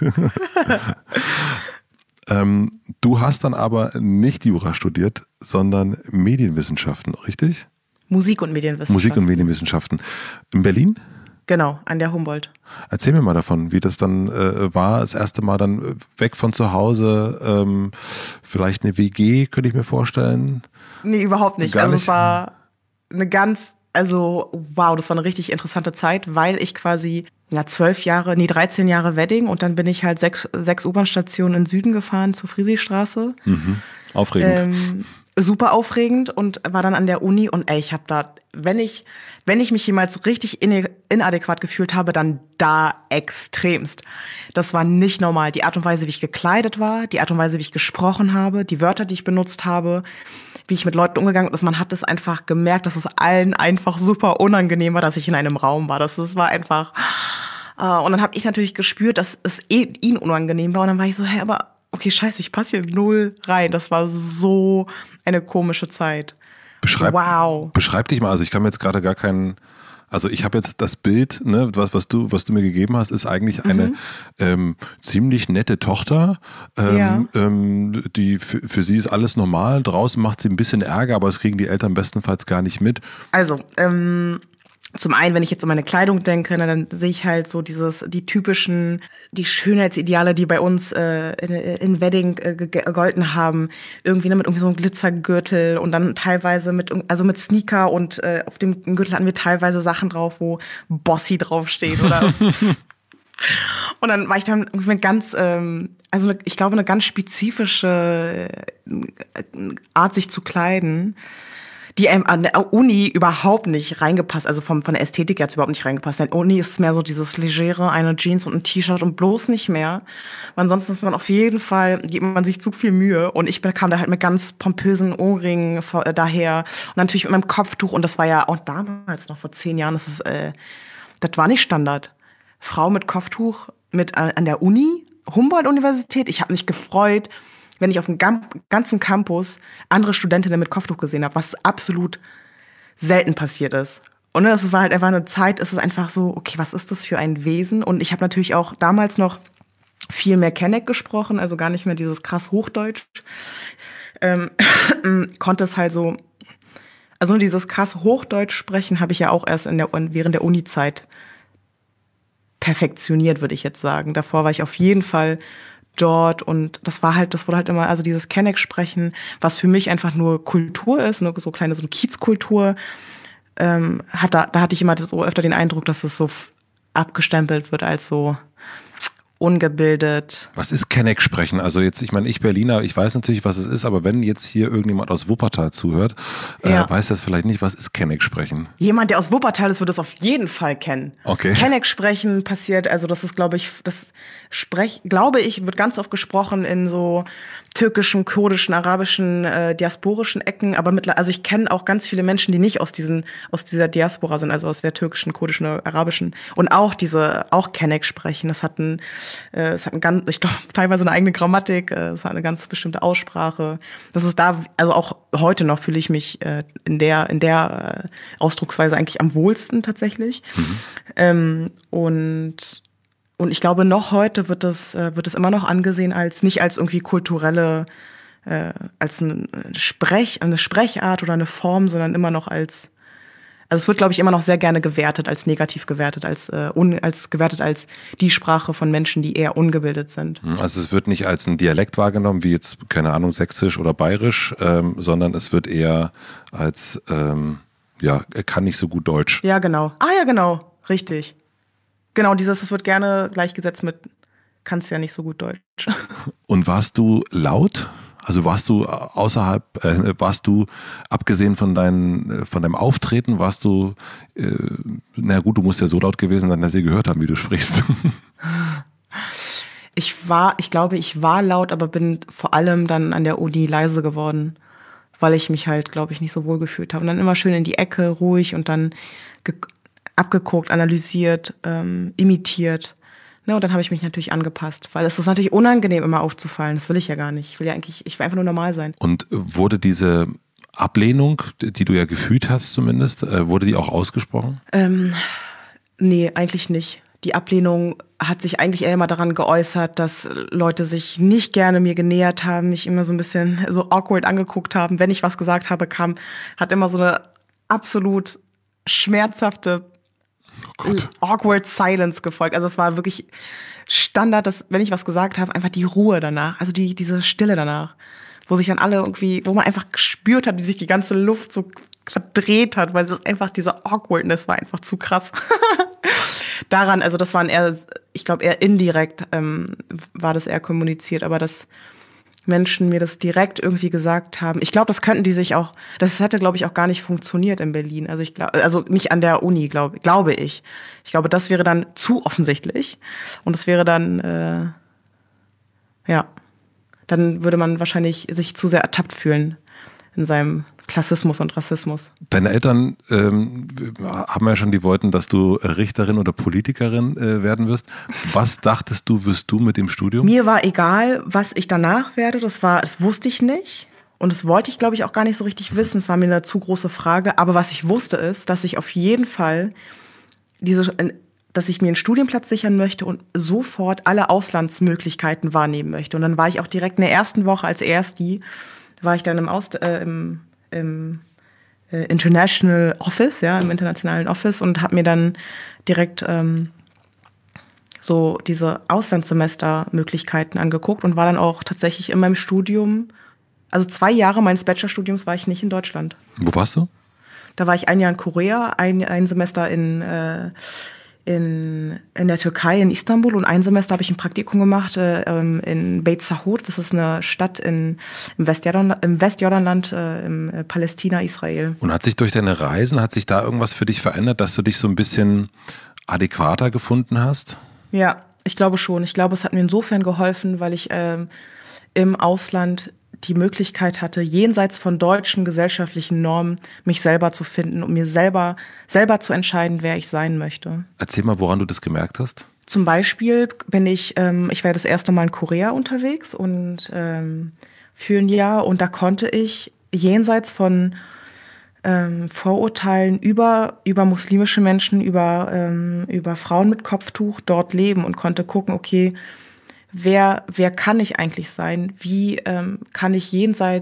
ähm, du hast dann aber nicht Jura studiert, sondern Medienwissenschaften, richtig? Musik und Medienwissenschaften. Musik und Medienwissenschaften. In Berlin? Genau, an der Humboldt. Erzähl mir mal davon, wie das dann äh, war, das erste Mal dann weg von zu Hause, ähm, vielleicht eine W G, könnte ich mir vorstellen? Nee, überhaupt nicht. Gar also nicht? Es war eine ganz, also wow, das war eine richtig interessante Zeit, weil ich quasi ja zwölf Jahre, nee, dreizehn Jahre Wedding und dann bin ich halt sechs, sechs U-Bahn-Stationen in Süden gefahren zur Friedrichstraße. Mhm. Aufregend. Ähm, super aufregend und war dann an der Uni und ey, ich habe da, wenn ich, wenn ich mich jemals richtig in, inadäquat gefühlt habe, dann da extremst. Das war nicht normal. Die Art und Weise, wie ich gekleidet war, die Art und Weise, wie ich gesprochen habe, die Wörter, die ich benutzt habe, wie ich mit Leuten umgegangen bin, man hat es einfach gemerkt, dass es allen einfach super unangenehm war, dass ich in einem Raum war. Das, das war einfach, uh, und dann habe ich natürlich gespürt, dass es eh ihnen unangenehm war und dann war ich so, hä, aber okay, scheiße, ich passe hier null rein. Das war so eine komische Zeit. Beschreib, wow. Beschreib dich mal, also ich kann mir jetzt gerade gar keinen, also ich habe jetzt das Bild, ne, was, was, du, was du mir gegeben hast, ist eigentlich eine mhm. ähm, ziemlich nette Tochter, ähm, ja. ähm, die für, für sie ist alles normal, draußen macht sie ein bisschen Ärger, aber das kriegen die Eltern bestenfalls gar nicht mit. Also, ähm, zum einen, wenn ich jetzt um meine Kleidung denke, dann sehe ich halt so dieses, die typischen, die Schönheitsideale, die bei uns äh, in, in Wedding äh, gegolten haben. Irgendwie ne, mit irgendwie so einem Glitzergürtel und dann teilweise mit, also mit Sneaker und äh, auf dem Gürtel hatten wir teilweise Sachen drauf, wo Bossy draufsteht oder. Und dann war ich dann irgendwie mit ganz, ähm, also eine, ich glaube, eine ganz spezifische Art, sich zu kleiden, die an der Uni überhaupt nicht reingepasst, also vom, von der Ästhetik jetzt überhaupt nicht reingepasst. Denn Uni ist mehr so dieses legere, eine Jeans und ein T-Shirt und bloß nicht mehr. Weil ansonsten ist man auf jeden Fall, gibt man sich zu viel Mühe. Und ich kam da halt mit ganz pompösen Ohrringen daher und natürlich mit meinem Kopftuch. Und das war ja auch damals noch vor zehn Jahren, das ist, äh, das war nicht Standard. Frau mit Kopftuch mit an der Uni, Humboldt-Universität. Ich habe mich gefreut, wenn ich auf dem ganzen Campus andere Studentinnen mit Kopftuch gesehen habe, was absolut selten passiert ist. Und es war halt einfach eine Zeit, es ist einfach so, okay, was ist das für ein Wesen? Und ich habe natürlich auch damals noch viel mehr Kenneck gesprochen, also gar nicht mehr dieses krass Hochdeutsch. Ähm, konnte es halt so Also nur dieses krass Hochdeutsch sprechen habe ich ja auch erst in der, während der Uni-Zeit perfektioniert, würde ich jetzt sagen. Davor war ich auf jeden Fall dort und das war halt, das wurde halt immer, also dieses Kenneck-Sprechen, was für mich einfach nur Kultur ist, nur so kleine, so eine Kiezkultur, ähm, hat da, da hatte ich immer so öfter den Eindruck, dass es so abgestempelt wird als so ungebildet. Was ist Kenneck sprechen? Also jetzt, ich meine, ich Berliner, ich weiß natürlich, was es ist, aber wenn jetzt hier irgendjemand aus Wuppertal zuhört, ja. äh, weiß das vielleicht nicht, was ist Kenneck sprechen? Jemand, der aus Wuppertal ist, wird das auf jeden Fall kennen. Okay. Kenneck sprechen passiert, also das ist, glaube ich, das Sprech, glaube ich, wird ganz oft gesprochen in so türkischen, kurdischen, arabischen, äh, diasporischen Ecken, aber mittlerweile, also ich kenne auch ganz viele Menschen, die nicht aus diesen, aus dieser Diaspora sind, also aus der türkischen, kurdischen, arabischen und auch diese, auch Kenneck sprechen. Das hat ein, äh, es hat ein ganz, ich glaube, teilweise eine eigene Grammatik, äh, es hat eine ganz bestimmte Aussprache. Das ist da, also auch heute noch fühle ich mich äh, in der, in der äh, Ausdrucksweise eigentlich am wohlsten tatsächlich. Mhm. Ähm, und Und ich glaube, noch heute wird es, äh, wird es immer noch angesehen als, nicht als irgendwie kulturelle, äh, als ein Sprech, eine Sprechart oder eine Form, sondern immer noch als, also es wird, glaube ich, immer noch sehr gerne gewertet, als negativ gewertet, als, äh, un, als gewertet als die Sprache von Menschen, die eher ungebildet sind. Also es wird nicht als ein Dialekt wahrgenommen, wie jetzt, keine Ahnung, Sächsisch oder Bayerisch, ähm, sondern es wird eher als, ähm, ja, er kann nicht so gut Deutsch. Ja, genau. Ah ja, genau, richtig. Genau, dieses, es wird gerne gleichgesetzt mit, kannst ja nicht so gut Deutsch. Und warst du laut? Also warst du außerhalb, äh, warst du, abgesehen von, dein, von deinem Auftreten, warst du, äh, na gut, du musst ja so laut gewesen sein, dass sie gehört haben, wie du sprichst. Ich war, ich glaube, ich war laut, aber bin vor allem dann an der Uni leise geworden, weil ich mich halt, glaube ich, nicht so wohl gefühlt habe. Und dann immer schön in die Ecke, ruhig und dann ge- abgeguckt, analysiert, ähm, imitiert. Ne, und dann habe ich mich natürlich angepasst, weil es ist natürlich unangenehm, immer aufzufallen. Das will ich ja gar nicht. Ich will ja eigentlich, ich will einfach nur normal sein. Und wurde diese Ablehnung, die du ja gefühlt hast zumindest, wurde die auch ausgesprochen? Ähm, nee, eigentlich nicht. Die Ablehnung hat sich eigentlich eher immer daran geäußert, dass Leute sich nicht gerne mir genähert haben, mich immer so ein bisschen so awkward angeguckt haben. Wenn ich was gesagt habe, kam, hat immer so eine absolut schmerzhafte Oh Gott. Awkward Silence gefolgt. Also es war wirklich Standard, dass, wenn ich was gesagt habe, einfach die Ruhe danach, also die, diese Stille danach, wo sich dann alle irgendwie, wo man einfach gespürt hat, wie sich die ganze Luft so verdreht hat, weil es einfach, diese Awkwardness war einfach zu krass. Daran, also das waren eher, ich glaube eher indirekt ähm, war das eher kommuniziert, aber dass Menschen mir das direkt irgendwie gesagt haben. Ich glaube, das könnten die sich auch, das hätte, glaube ich, auch gar nicht funktioniert in Berlin. Also ich glaube, also nicht an der Uni, glaube glaube ich. Ich glaube, das wäre dann zu offensichtlich. Und das wäre dann, äh, ja, dann würde man wahrscheinlich sich zu sehr ertappt fühlen in seinem Klassismus und Rassismus. Deine Eltern ähm, haben ja schon, die wollten, dass du Richterin oder Politikerin äh, werden wirst. Was dachtest du, wirst du mit dem Studium? Mir war egal, was ich danach werde. Das war, das wusste ich nicht. Und das wollte ich, glaube ich, auch gar nicht so richtig wissen. Es war mir eine zu große Frage. Aber was ich wusste, ist, dass ich auf jeden Fall diese, dass ich mir einen Studienplatz sichern möchte und sofort alle Auslandsmöglichkeiten wahrnehmen möchte. Und dann war ich auch direkt in der ersten Woche als Ersti, war ich dann im, Aus, äh, im im äh, International Office, ja, im internationalen Office und habe mir dann direkt ähm, so diese Auslandssemester-Möglichkeiten angeguckt und war dann auch tatsächlich in meinem Studium, also zwei Jahre meines Bachelorstudiums war ich nicht in Deutschland. Wo warst du? Da war ich ein Jahr in Korea, ein, ein Semester in, äh, in, in der Türkei, in Istanbul und ein Semester habe ich ein Praktikum gemacht äh, in Beit Sahut. Das ist eine Stadt in, im Westjordanland, im Westjordanland äh, im äh, Palästina, Israel. Und hat sich durch deine Reisen, hat sich da irgendwas für dich verändert, dass du dich so ein bisschen adäquater gefunden hast? Ja, ich glaube schon. Ich glaube, es hat mir insofern geholfen, weil ich ähm, im Ausland die Möglichkeit hatte, jenseits von deutschen gesellschaftlichen Normen mich selber zu finden und mir selber, selber zu entscheiden, wer ich sein möchte. Erzähl mal, woran du das gemerkt hast. Zum Beispiel bin ich, ähm, ich war das erste Mal in Korea unterwegs und ähm, für ein Jahr und da konnte ich jenseits von ähm, Vorurteilen über, über muslimische Menschen, über, ähm, über Frauen mit Kopftuch dort leben und konnte gucken, okay, Wer, wer kann ich eigentlich sein? Wie ähm, kann ich jenseits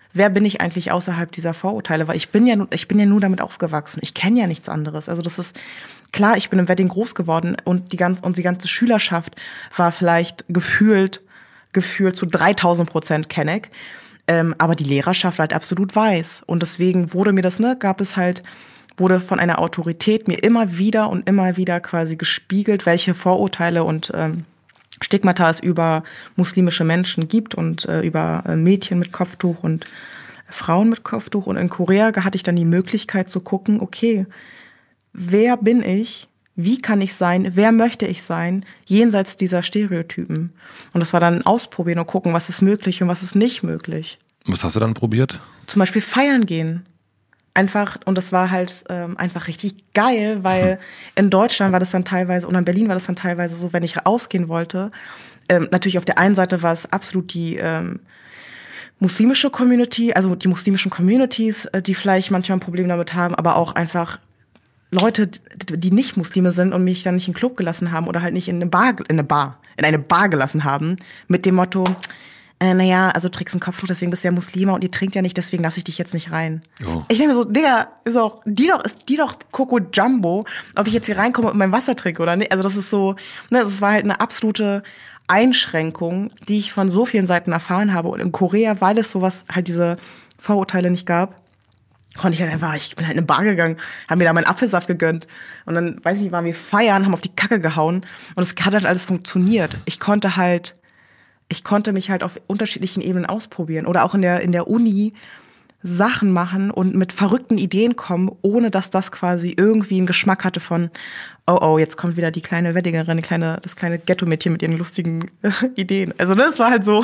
wer bin ich eigentlich außerhalb dieser Vorurteile? Weil ich bin ja, ich bin ja nur damit aufgewachsen. Ich kenne ja nichts anderes. Also das ist klar, ich bin im Wedding groß geworden und die ganze, und die ganze Schülerschaft war vielleicht gefühlt, gefühlt zu dreitausend Prozent Kenneck. Ähm, aber die Lehrerschaft war halt absolut weiß. Und deswegen wurde mir das, ne, gab es halt, wurde von einer Autorität mir immer wieder und immer wieder quasi gespiegelt, welche Vorurteile und ähm, Stigmata es über muslimische Menschen gibt und äh, über äh, Mädchen mit Kopftuch und äh, Frauen mit Kopftuch. Und in Korea hatte ich dann die Möglichkeit zu gucken, okay, wer bin ich? Wie kann ich sein? Wer möchte ich sein? Jenseits dieser Stereotypen. Und das war dann ausprobieren und gucken, was ist möglich und was ist nicht möglich. Was hast du dann probiert? Zum Beispiel feiern gehen. Einfach, und das war halt ähm, einfach richtig geil, weil hm. in Deutschland war das dann teilweise, und in Berlin war das dann teilweise so, wenn ich ausgehen wollte, ähm, natürlich auf der einen Seite war es absolut die ähm, muslimische Community, also die muslimischen Communities, äh, die vielleicht manchmal ein Problem damit haben, aber auch einfach Leute, die nicht Muslime sind und mich dann nicht in den Club gelassen haben oder halt nicht in eine Bar, in eine Bar, in eine Bar gelassen haben, mit dem Motto, äh, naja, also trägst ein Kopftuch, deswegen bist du ja Muslima und ihr trinkt ja nicht, deswegen lasse ich dich jetzt nicht rein. Oh. Ich denke mir so, Digga, ist auch, die doch, ist die doch Coco Jumbo, ob ich jetzt hier reinkomme und mein Wasser trinke oder nicht. Also das ist so, ne, das war halt eine absolute Einschränkung, die ich von so vielen Seiten erfahren habe. Und in Korea, weil es sowas, halt diese Vorurteile nicht gab, konnte ich halt einfach, ich bin halt in eine Bar gegangen, haben mir da meinen Apfelsaft gegönnt und dann, weiß ich nicht, waren wir feiern, haben auf die Kacke gehauen und es hat halt alles funktioniert. Ich konnte halt, ich konnte mich halt auf unterschiedlichen Ebenen ausprobieren oder auch in der, in der Uni Sachen machen und mit verrückten Ideen kommen, ohne dass das quasi irgendwie einen Geschmack hatte von, oh, oh, jetzt kommt wieder die kleine Weddingerin, die kleine, das kleine Ghetto-Mädchen mit ihren lustigen Ideen. Also das war halt so,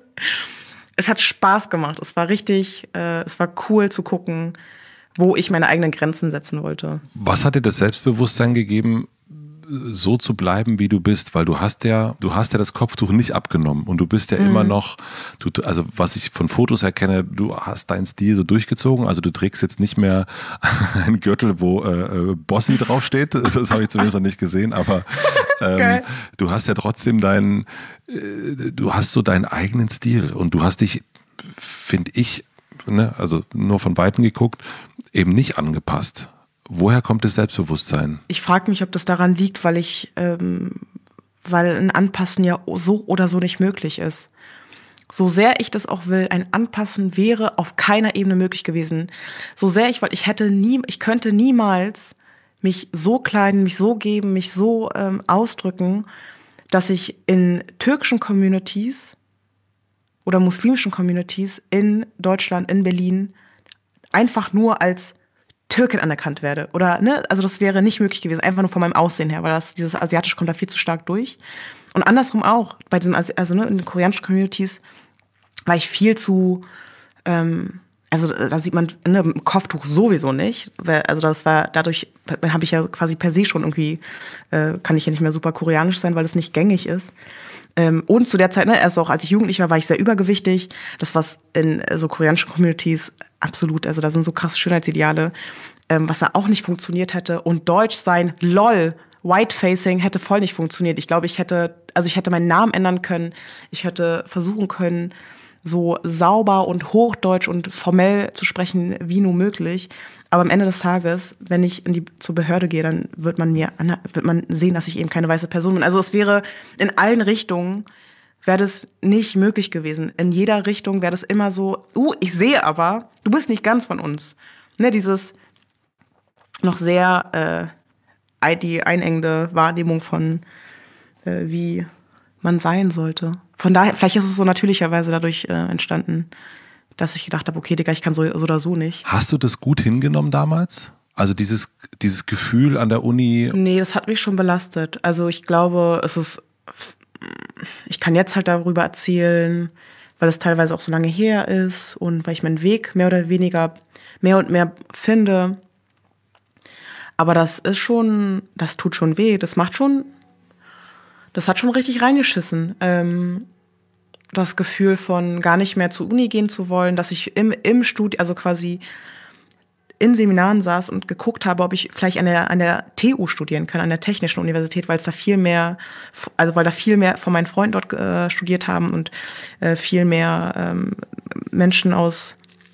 es hat Spaß gemacht. Es war richtig, äh, es war cool zu gucken, wo ich meine eigenen Grenzen setzen wollte. Was hat dir das Selbstbewusstsein gegeben, so zu bleiben, wie du bist? Weil du hast ja, du hast ja das Kopftuch nicht abgenommen und du bist ja mhm. immer noch, du, also was ich von Fotos erkenne, du hast deinen Stil so durchgezogen. Also du trägst jetzt nicht mehr einen Gürtel, wo äh, Bossy draufsteht. Das, das habe ich zumindest noch nicht gesehen, aber ähm, du hast ja trotzdem deinen, äh, du hast so deinen eigenen Stil und du hast dich, finde ich, ne, also nur von Weitem geguckt, eben nicht angepasst. Woher kommt das Selbstbewusstsein? Ich frage mich, ob das daran liegt, weil ich, ähm, weil ein Anpassen ja so oder so nicht möglich ist. So sehr ich das auch will, ein Anpassen wäre auf keiner Ebene möglich gewesen. So sehr ich wollte, ich hätte nie, ich könnte niemals mich so kleiden, mich so geben, mich so ähm, ausdrücken, dass ich in türkischen Communities oder muslimischen Communities in Deutschland, in Berlin einfach nur als Türkin anerkannt werde. Oder, ne, also das wäre nicht möglich gewesen, einfach nur von meinem Aussehen her, weil das, dieses Asiatisch kommt da viel zu stark durch. Und andersrum auch, bei diesem, also ne, in den koreanischen Communities war ich viel zu, ähm, also da sieht man, ne, im Kopftuch sowieso nicht. Weil, also das war, dadurch habe ich ja quasi per se schon irgendwie, äh, kann ich ja nicht mehr super koreanisch sein, weil das nicht gängig ist. Ähm, und zu der Zeit, ne, also auch als ich jugendlich war, war ich sehr übergewichtig. Das, was in so koreanischen Communities absolut, also da sind so krasse Schönheitsideale, ähm, was da auch nicht funktioniert hätte. Und Deutsch sein, lol, Whitefacing hätte voll nicht funktioniert. Ich glaube, ich hätte, also ich hätte meinen Namen ändern können. Ich hätte versuchen können, so sauber und hochdeutsch und formell zu sprechen, wie nur möglich. Aber am Ende des Tages, wenn ich in die, zur Behörde gehe, dann wird man mir, wird man sehen, dass ich eben keine weiße Person bin. Also es wäre in allen Richtungen, wäre das nicht möglich gewesen. In jeder Richtung wäre das immer so, uh, ich sehe aber, du bist nicht ganz von uns. Ne, dieses noch sehr, äh, die einengende Wahrnehmung von, äh, wie man sein sollte. Von daher, vielleicht ist es so natürlicherweise dadurch äh, entstanden, dass ich gedacht habe, okay, Digga, ich kann so, so oder so nicht. Hast du das gut hingenommen damals? Also dieses, dieses Gefühl an der Uni? Nee, das hat mich schon belastet. Also ich glaube, es ist, ich kann jetzt halt darüber erzählen, weil es teilweise auch so lange her ist und weil ich meinen Weg mehr oder weniger mehr und mehr finde. Aber das ist schon, das tut schon weh, das macht schon, das hat schon richtig reingeschissen. Ähm, das Gefühl von gar nicht mehr zur Uni gehen zu wollen, dass ich im, im Studium, also quasi in Seminaren saß und geguckt habe, ob ich vielleicht an der, an der T U studieren kann, an der Technischen Universität, weil es da viel mehr, also weil da viel mehr von meinen Freunden dort äh, studiert haben und äh, viel mehr ähm, Menschen aus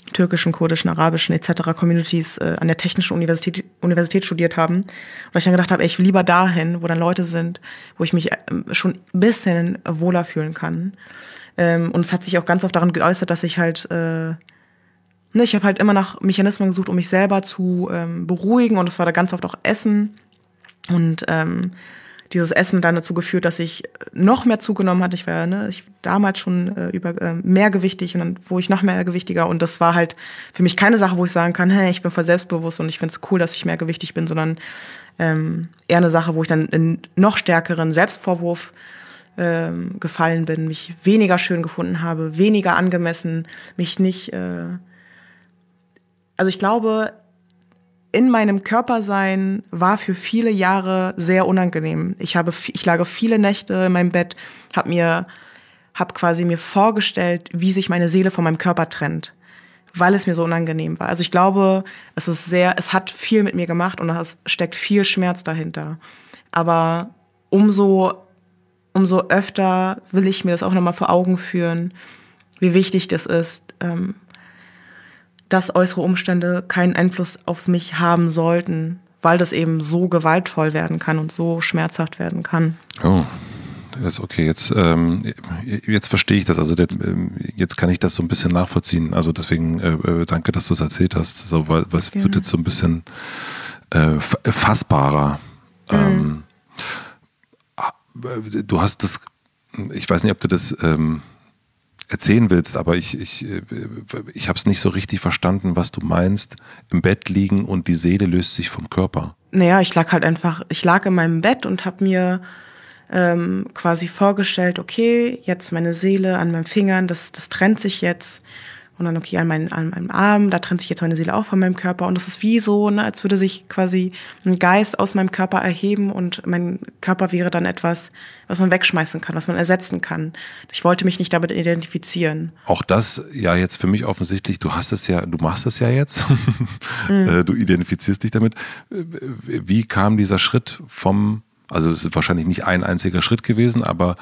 türkischen, kurdischen, arabischen et cetera Communities äh, an der Technischen Universität, Universität studiert haben. Und ich dann gedacht habe, ey, ich will lieber dahin, wo dann Leute sind, wo ich mich äh, schon ein bisschen wohler fühlen kann. Ähm, und es hat sich auch ganz oft daran geäußert, dass ich halt, äh, ne, ich habe halt immer nach Mechanismen gesucht, um mich selber zu ähm, beruhigen. Und das war da ganz oft auch Essen. Und ähm, dieses Essen dann dazu geführt, dass ich noch mehr zugenommen hatte. Ich war ja ne, ich damals schon äh, über äh, mehrgewichtig und dann wurde ich noch mehrgewichtiger. Und das war halt für mich keine Sache, wo ich sagen kann, hey, ich bin voll selbstbewusst und ich finde es cool, dass ich mehrgewichtig bin, sondern ähm, eher eine Sache, wo ich dann in noch stärkeren Selbstvorwurf ähm, gefallen bin, mich weniger schön gefunden habe, weniger angemessen, mich nicht... Äh also ich glaube... in meinem Körpersein war für viele Jahre sehr unangenehm. Ich habe, ich lag viele Nächte in meinem Bett, habe mir, habe quasi mir vorgestellt, wie sich meine Seele von meinem Körper trennt, weil es mir so unangenehm war. Also ich glaube, es ist sehr, es hat viel mit mir gemacht und es steckt viel Schmerz dahinter. Aber umso, umso öfter will ich mir das auch nochmal vor Augen führen, wie wichtig das ist, ähm, dass äußere Umstände keinen Einfluss auf mich haben sollten, weil das eben so gewaltvoll werden kann und so schmerzhaft werden kann. Oh, jetzt okay, jetzt, ähm, jetzt verstehe ich das. Also jetzt, jetzt kann ich das so ein bisschen nachvollziehen. Also deswegen äh, danke, dass du es erzählt hast. So, weil was Gerne. wird jetzt so ein bisschen äh, fassbarer. Mhm. Ähm, du hast das, ich weiß nicht, ob du das ähm, erzählen willst, aber ich, ich, ich habe es nicht so richtig verstanden, was du meinst. Im Bett liegen und die Seele löst sich vom Körper. Naja, ich lag halt einfach, ich lag in meinem Bett und habe mir ähm, quasi vorgestellt, okay, jetzt meine Seele an meinen Fingern, das, das trennt sich jetzt. Und dann, okay, an, mein, an meinem Arm, da trennt sich jetzt meine Seele auch von meinem Körper. Und das ist wie so, ne, als würde sich quasi ein Geist aus meinem Körper erheben und mein Körper wäre dann etwas, was man wegschmeißen kann, was man ersetzen kann. Ich wollte mich nicht damit identifizieren. Auch das, ja, jetzt für mich offensichtlich, du hast es ja, du machst es ja jetzt. Mhm. Du identifizierst dich damit. Wie kam dieser Schritt vom, also es ist wahrscheinlich nicht ein einziger Schritt gewesen, aber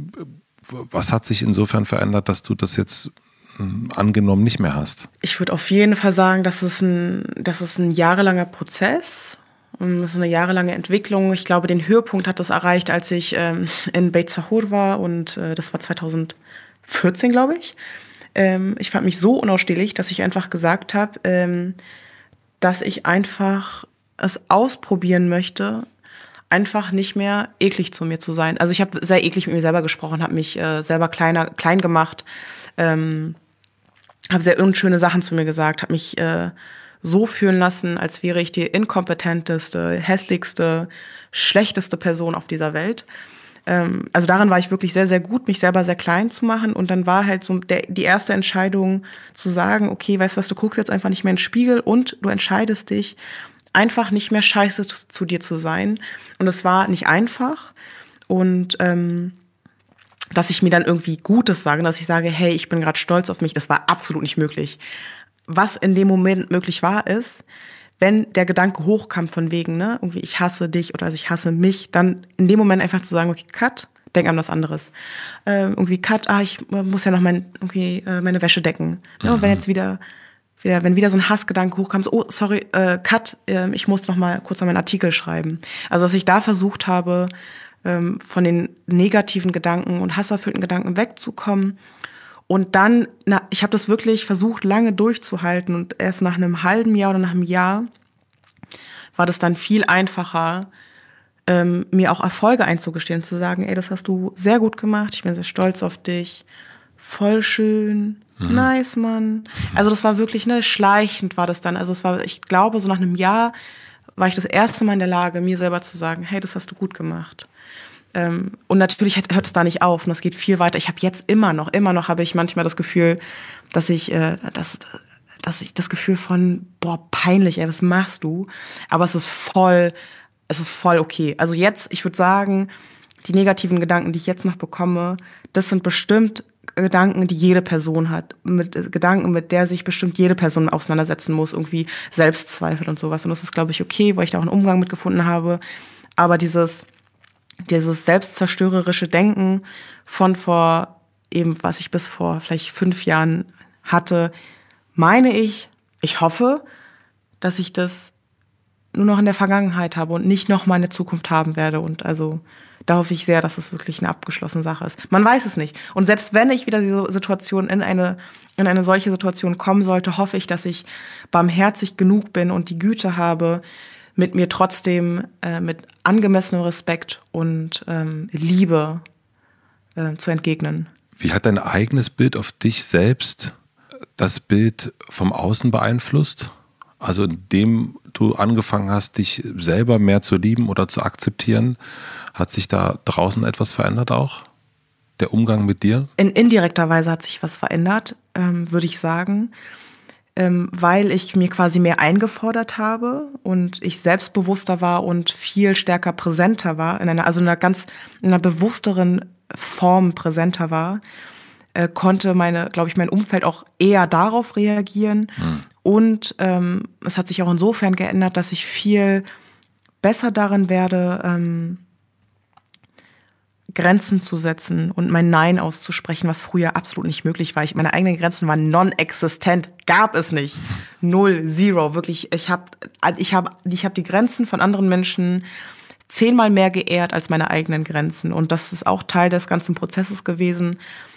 was hat sich insofern verändert, dass du das jetzt angenommen nicht mehr hast? Ich würde auf jeden Fall sagen, dass es ein, das ist ein jahrelanger Prozess. Das ist eine jahrelange Entwicklung. Ich glaube, den Höhepunkt hat das erreicht, als ich ähm, in Beit Sahur war und äh, das war zweitausendvierzehn, glaube ich. Ähm, ich fand mich so unausstehlich, dass ich einfach gesagt habe, ähm, dass ich einfach es ausprobieren möchte, einfach nicht mehr eklig zu mir zu sein. Also ich habe sehr eklig mit mir selber gesprochen, habe mich äh, selber kleiner, klein gemacht, ähm, habe sehr unschöne Sachen zu mir gesagt, habe mich äh, so fühlen lassen, als wäre ich die inkompetenteste, hässlichste, schlechteste Person auf dieser Welt. Ähm, also daran war ich wirklich sehr, sehr gut, mich selber sehr klein zu machen. Und dann war halt so der, die erste Entscheidung zu sagen, okay, weißt du was, du guckst jetzt einfach nicht mehr in den Spiegel und du entscheidest dich, einfach nicht mehr scheiße zu, zu dir zu sein. Und es war nicht einfach. Und ähm, dass ich mir dann irgendwie Gutes sage, dass ich sage, hey, ich bin gerade stolz auf mich, das war absolut nicht möglich. Was in dem Moment möglich war, ist, wenn der Gedanke hochkam von wegen, ne, irgendwie ich hasse dich oder also ich hasse mich, dann in dem Moment einfach zu sagen, okay, cut, denk an was anderes. Äh, irgendwie cut, ah, ich muss ja noch mein, irgendwie, äh, meine Wäsche decken. Ne, und wenn jetzt wieder, wieder, wenn wieder so ein Hassgedanke hochkam, so, oh, sorry, äh, cut, äh, ich muss noch mal kurz noch meinen Artikel schreiben. Also, dass ich da versucht habe, ähm, von den negativen Gedanken und hasserfüllten Gedanken wegzukommen. Und dann, na, ich habe das wirklich versucht, lange durchzuhalten. Und erst nach einem halben Jahr oder nach einem Jahr war das dann viel einfacher, ähm, mir auch Erfolge einzugestehen, zu sagen, ey, das hast du sehr gut gemacht, ich bin sehr stolz auf dich, voll schön, mhm. nice, Mann. Also das war wirklich, ne, schleichend war das dann. Also es war, ich glaube, so nach einem Jahr war ich das erste Mal in der Lage, mir selber zu sagen, hey, das hast du gut gemacht. Ähm, und natürlich hört es da nicht auf und das geht viel weiter. Ich habe jetzt immer noch, immer noch habe ich manchmal das Gefühl, dass ich, äh, dass, dass ich das Gefühl von, boah, peinlich, ey, was machst du? Aber es ist voll, es ist voll okay. Also jetzt, ich würde sagen, die negativen Gedanken, die ich jetzt noch bekomme, das sind bestimmt Gedanken, die jede Person hat. Mit äh, Gedanken, mit der sich bestimmt jede Person auseinandersetzen muss, irgendwie Selbstzweifel und sowas. Und das ist, glaube ich, okay, weil ich da auch einen Umgang mit gefunden habe. Aber dieses Dieses selbstzerstörerische Denken von vor eben, was ich bis vor vielleicht fünf Jahren hatte, meine ich, ich hoffe, dass ich das nur noch in der Vergangenheit habe und nicht noch mal in der Zukunft haben werde. Und also da hoffe ich sehr, dass es wirklich eine abgeschlossene Sache ist. Man weiß es nicht. Und selbst wenn ich wieder diese Situation in eine, in eine solche Situation kommen sollte, hoffe ich, dass ich barmherzig genug bin und die Güte habe, mit mir trotzdem äh, mit angemessenem Respekt und ähm, Liebe äh, zu entgegnen. Wie hat dein eigenes Bild auf dich selbst das Bild vom Außen beeinflusst? Also indem du angefangen hast, dich selber mehr zu lieben oder zu akzeptieren, hat sich da draußen etwas verändert auch? Der Umgang mit dir? In indirekter Weise hat sich was verändert, ähm, würde ich sagen, ähm, weil ich mir quasi mehr eingefordert habe und ich selbstbewusster war und viel stärker präsenter war, in einer, also in einer ganz in einer bewussteren Form präsenter war, äh, konnte meine, glaube ich, mein Umfeld auch eher darauf reagieren. Hm. Und ähm, es hat sich auch insofern geändert, dass ich viel besser darin werde, ähm, Grenzen zu setzen und mein Nein auszusprechen, was früher absolut nicht möglich war. Ich, meine eigenen Grenzen waren non-existent, gab es nicht. Null, zero, wirklich. Ich habe ich hab, ich hab die Grenzen von anderen Menschen zehnmal mehr geehrt als meine eigenen Grenzen. Und das ist auch Teil des ganzen Prozesses gewesen,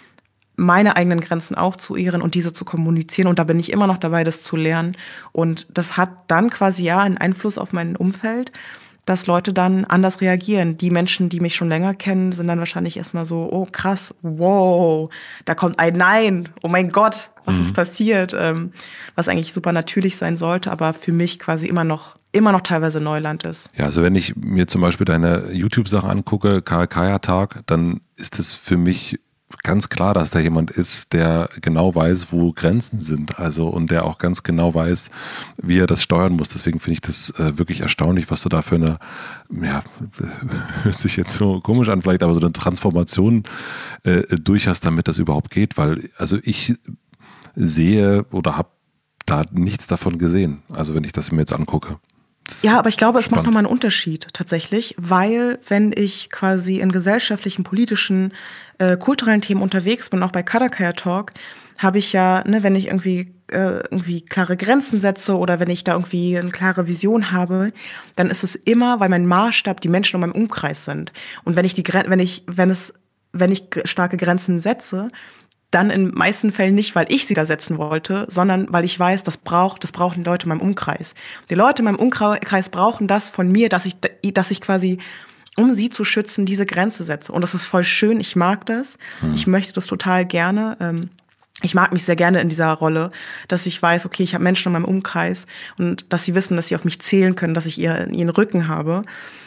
meine eigenen Grenzen auch zu ehren und diese zu kommunizieren. Und da bin ich immer noch dabei, das zu lernen. Und das hat dann quasi ja einen Einfluss auf mein Umfeld, dass Leute dann anders reagieren. Die Menschen, die mich schon länger kennen, sind dann wahrscheinlich erstmal so, oh krass, wow, da kommt ein Nein, oh mein Gott, was mhm. ist passiert? Ähm, was eigentlich super natürlich sein sollte, aber für mich quasi immer noch, immer noch teilweise Neuland ist. Ja, also wenn ich mir zum Beispiel deine YouTube-Sache angucke, Karakaya-Tag, dann ist es für mich ganz klar, dass da jemand ist, der genau weiß, wo Grenzen sind, also und der auch ganz genau weiß, wie er das steuern muss. Deswegen finde ich das äh, wirklich erstaunlich, was du da für eine, ja, hört sich jetzt so komisch an vielleicht, aber so eine Transformation äh, durch hast, damit das überhaupt geht, weil also ich sehe oder habe da nichts davon gesehen, also wenn ich das mir jetzt angucke. Ja, aber ich glaube, es macht nochmal einen Unterschied tatsächlich, weil wenn ich quasi in gesellschaftlichen, politischen, äh, kulturellen Themen unterwegs bin, auch bei Karakaya Talk, habe ich ja, ne, wenn ich irgendwie, äh, irgendwie klare Grenzen setze oder wenn ich da irgendwie eine klare Vision habe, dann ist es immer, weil mein Maßstab die Menschen in meinem Umkreis sind. Und wenn ich die, wenn ich, wenn es, wenn ich starke Grenzen setze, dann in den meisten Fällen nicht, weil ich sie da setzen wollte, sondern weil ich weiß, das braucht, das brauchen die Leute in meinem Umkreis. Die Leute in meinem Umkreis brauchen das von mir, dass ich, dass ich quasi, um sie zu schützen, diese Grenze setze. Und das ist voll schön, ich mag das. Hm. Ich möchte das total gerne. Ich mag mich sehr gerne in dieser Rolle, dass ich weiß, okay, ich habe Menschen in meinem Umkreis und dass sie wissen, dass sie auf mich zählen können, dass ich ihren, ihren Rücken habe.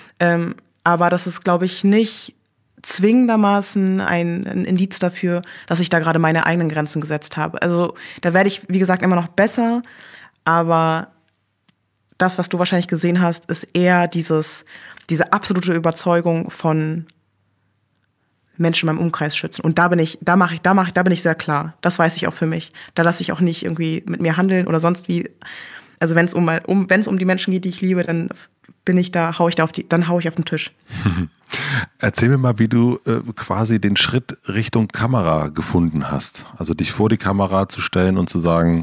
Aber das ist, glaube ich, nicht zwingendermaßen ein, ein Indiz dafür, dass ich da gerade meine eigenen Grenzen gesetzt habe. Also da werde ich, wie gesagt, immer noch besser, aber das, was du wahrscheinlich gesehen hast, ist eher dieses, diese absolute Überzeugung von Menschen in meinem Umkreis schützen. Und da bin ich, da mache ich, da mache ich, da bin ich sehr klar. Das weiß ich auch für mich. Da lasse ich auch nicht irgendwie mit mir handeln oder sonst wie. Also wenn es um, um, wenn es um die Menschen geht, die ich liebe, dann bin ich da, hau ich da auf die, dann hau ich auf den Tisch. Erzähl mir mal, wie du äh, quasi den Schritt Richtung Kamera gefunden hast. Also dich vor die Kamera zu stellen und zu sagen,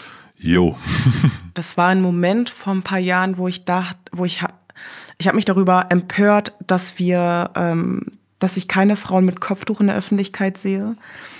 jo. Das war ein Moment vor ein paar Jahren, wo ich dachte, wo ich, ich habe mich darüber empört, dass wir, ähm, dass ich keine Frauen mit Kopftuch in der Öffentlichkeit sehe.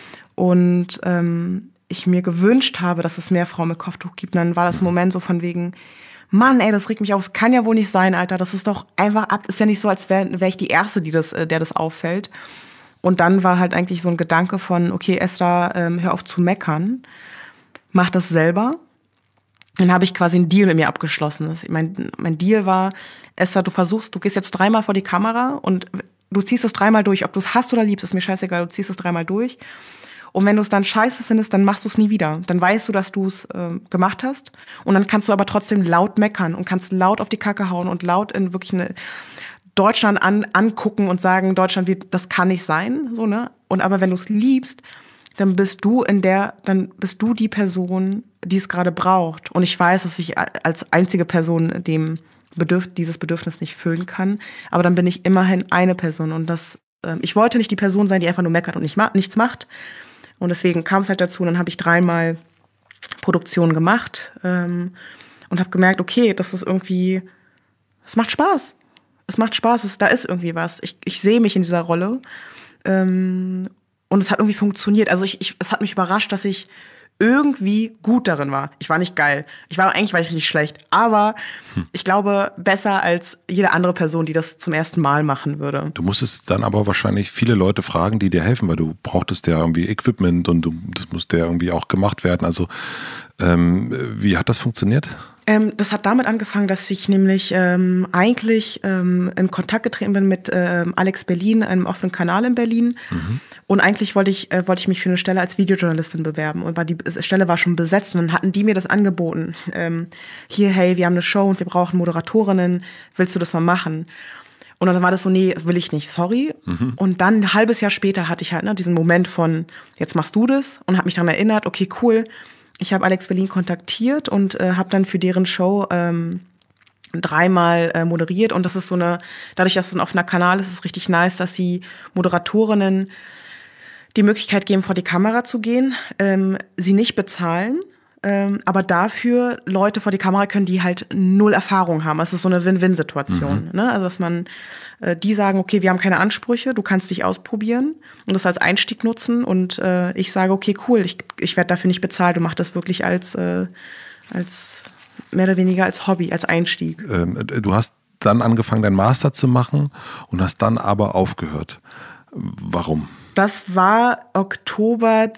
Und ähm, ich mir gewünscht habe, dass es mehr Frauen mit Kopftuch gibt. Und dann war das ein Moment so von wegen, Mann, ey, das regt mich auf. Es kann ja wohl nicht sein, Alter. Das ist doch einfach ab. Ist ja nicht so, als wäre wär ich die Erste, die das, der das auffällt. Und dann war halt eigentlich so ein Gedanke von, okay, Esther, ähm, hör auf zu meckern. Mach das selber. Dann habe ich quasi einen Deal mit mir abgeschlossen. Mein, mein Deal war, Esther, du versuchst, du gehst jetzt dreimal vor die Kamera und du ziehst es dreimal durch. Ob du es hast oder liebst, ist mir scheißegal. Du ziehst es dreimal durch. Und wenn du es dann scheiße findest, dann machst du es nie wieder. Dann weißt du, dass du es äh, gemacht hast. Und dann kannst du aber trotzdem laut meckern und kannst laut auf die Kacke hauen und laut in wirklich eine Deutschland an, angucken und sagen, Deutschland wird, das kann nicht sein, so, ne? Und aber wenn du es liebst, dann bist du in der, dann bist du die Person, die es gerade braucht. Und ich weiß, dass ich als einzige Person dem Bedürf- dieses Bedürfnis nicht füllen kann. Aber dann bin ich immerhin eine Person. Und das, äh, ich wollte nicht die Person sein, die einfach nur meckert und nicht ma- nichts macht. Und deswegen kam es halt dazu, und dann habe ich dreimal Produktion gemacht ähm, und habe gemerkt, okay, das ist irgendwie, es macht Spaß. Es macht Spaß, es, da ist irgendwie was. Ich, ich sehe mich in dieser Rolle. Ähm, und es hat irgendwie funktioniert. Also ich, ich, es hat mich überrascht, dass ich irgendwie gut darin war. Ich war nicht geil. Ich war eigentlich war ich richtig schlecht. Aber hm. ich glaube, besser als jede andere Person, die das zum ersten Mal machen würde. Du musstest dann aber wahrscheinlich viele Leute fragen, die dir helfen, weil du brauchtest ja irgendwie Equipment und du, das musste ja irgendwie auch gemacht werden. Also ähm, wie hat das funktioniert? Ähm, das hat damit angefangen, dass ich nämlich ähm, eigentlich ähm, in Kontakt getreten bin mit ähm, Alex Berlin, einem offenen Kanal in Berlin. Mhm. Und eigentlich wollte ich, äh, wollte ich mich für eine Stelle als Videojournalistin bewerben. Und war die Stelle war schon besetzt. Und dann hatten die mir das angeboten. Ähm, hier, hey, wir haben eine Show und wir brauchen Moderatorinnen. Willst du das mal machen? Und dann war das so, nee, will ich nicht, sorry. Mhm. Und dann ein halbes Jahr später hatte ich halt ne, diesen Moment von, jetzt machst du das. Und habe mich daran erinnert, okay, cool. Ich habe Alex Berlin kontaktiert und äh, habe dann für deren Show ähm, dreimal äh, moderiert. Und das ist so eine, dadurch, dass es ein offener Kanal ist, ist es richtig nice, dass sie Moderatorinnen die Möglichkeit geben, vor die Kamera zu gehen, ähm, sie nicht bezahlen, ähm, aber dafür Leute vor die Kamera können, die halt null Erfahrung haben. Es ist so eine Win-Win-Situation. Mhm. Ne? Also dass man, äh, die sagen, okay, wir haben keine Ansprüche, du kannst dich ausprobieren und das als Einstieg nutzen. Und äh, ich sage, okay, cool, ich, ich werde dafür nicht bezahlt, du machst das wirklich als, äh, als mehr oder weniger als Hobby, als Einstieg. Ähm, du hast dann angefangen, deinen Master zu machen und hast dann aber aufgehört. Warum? Das war Oktober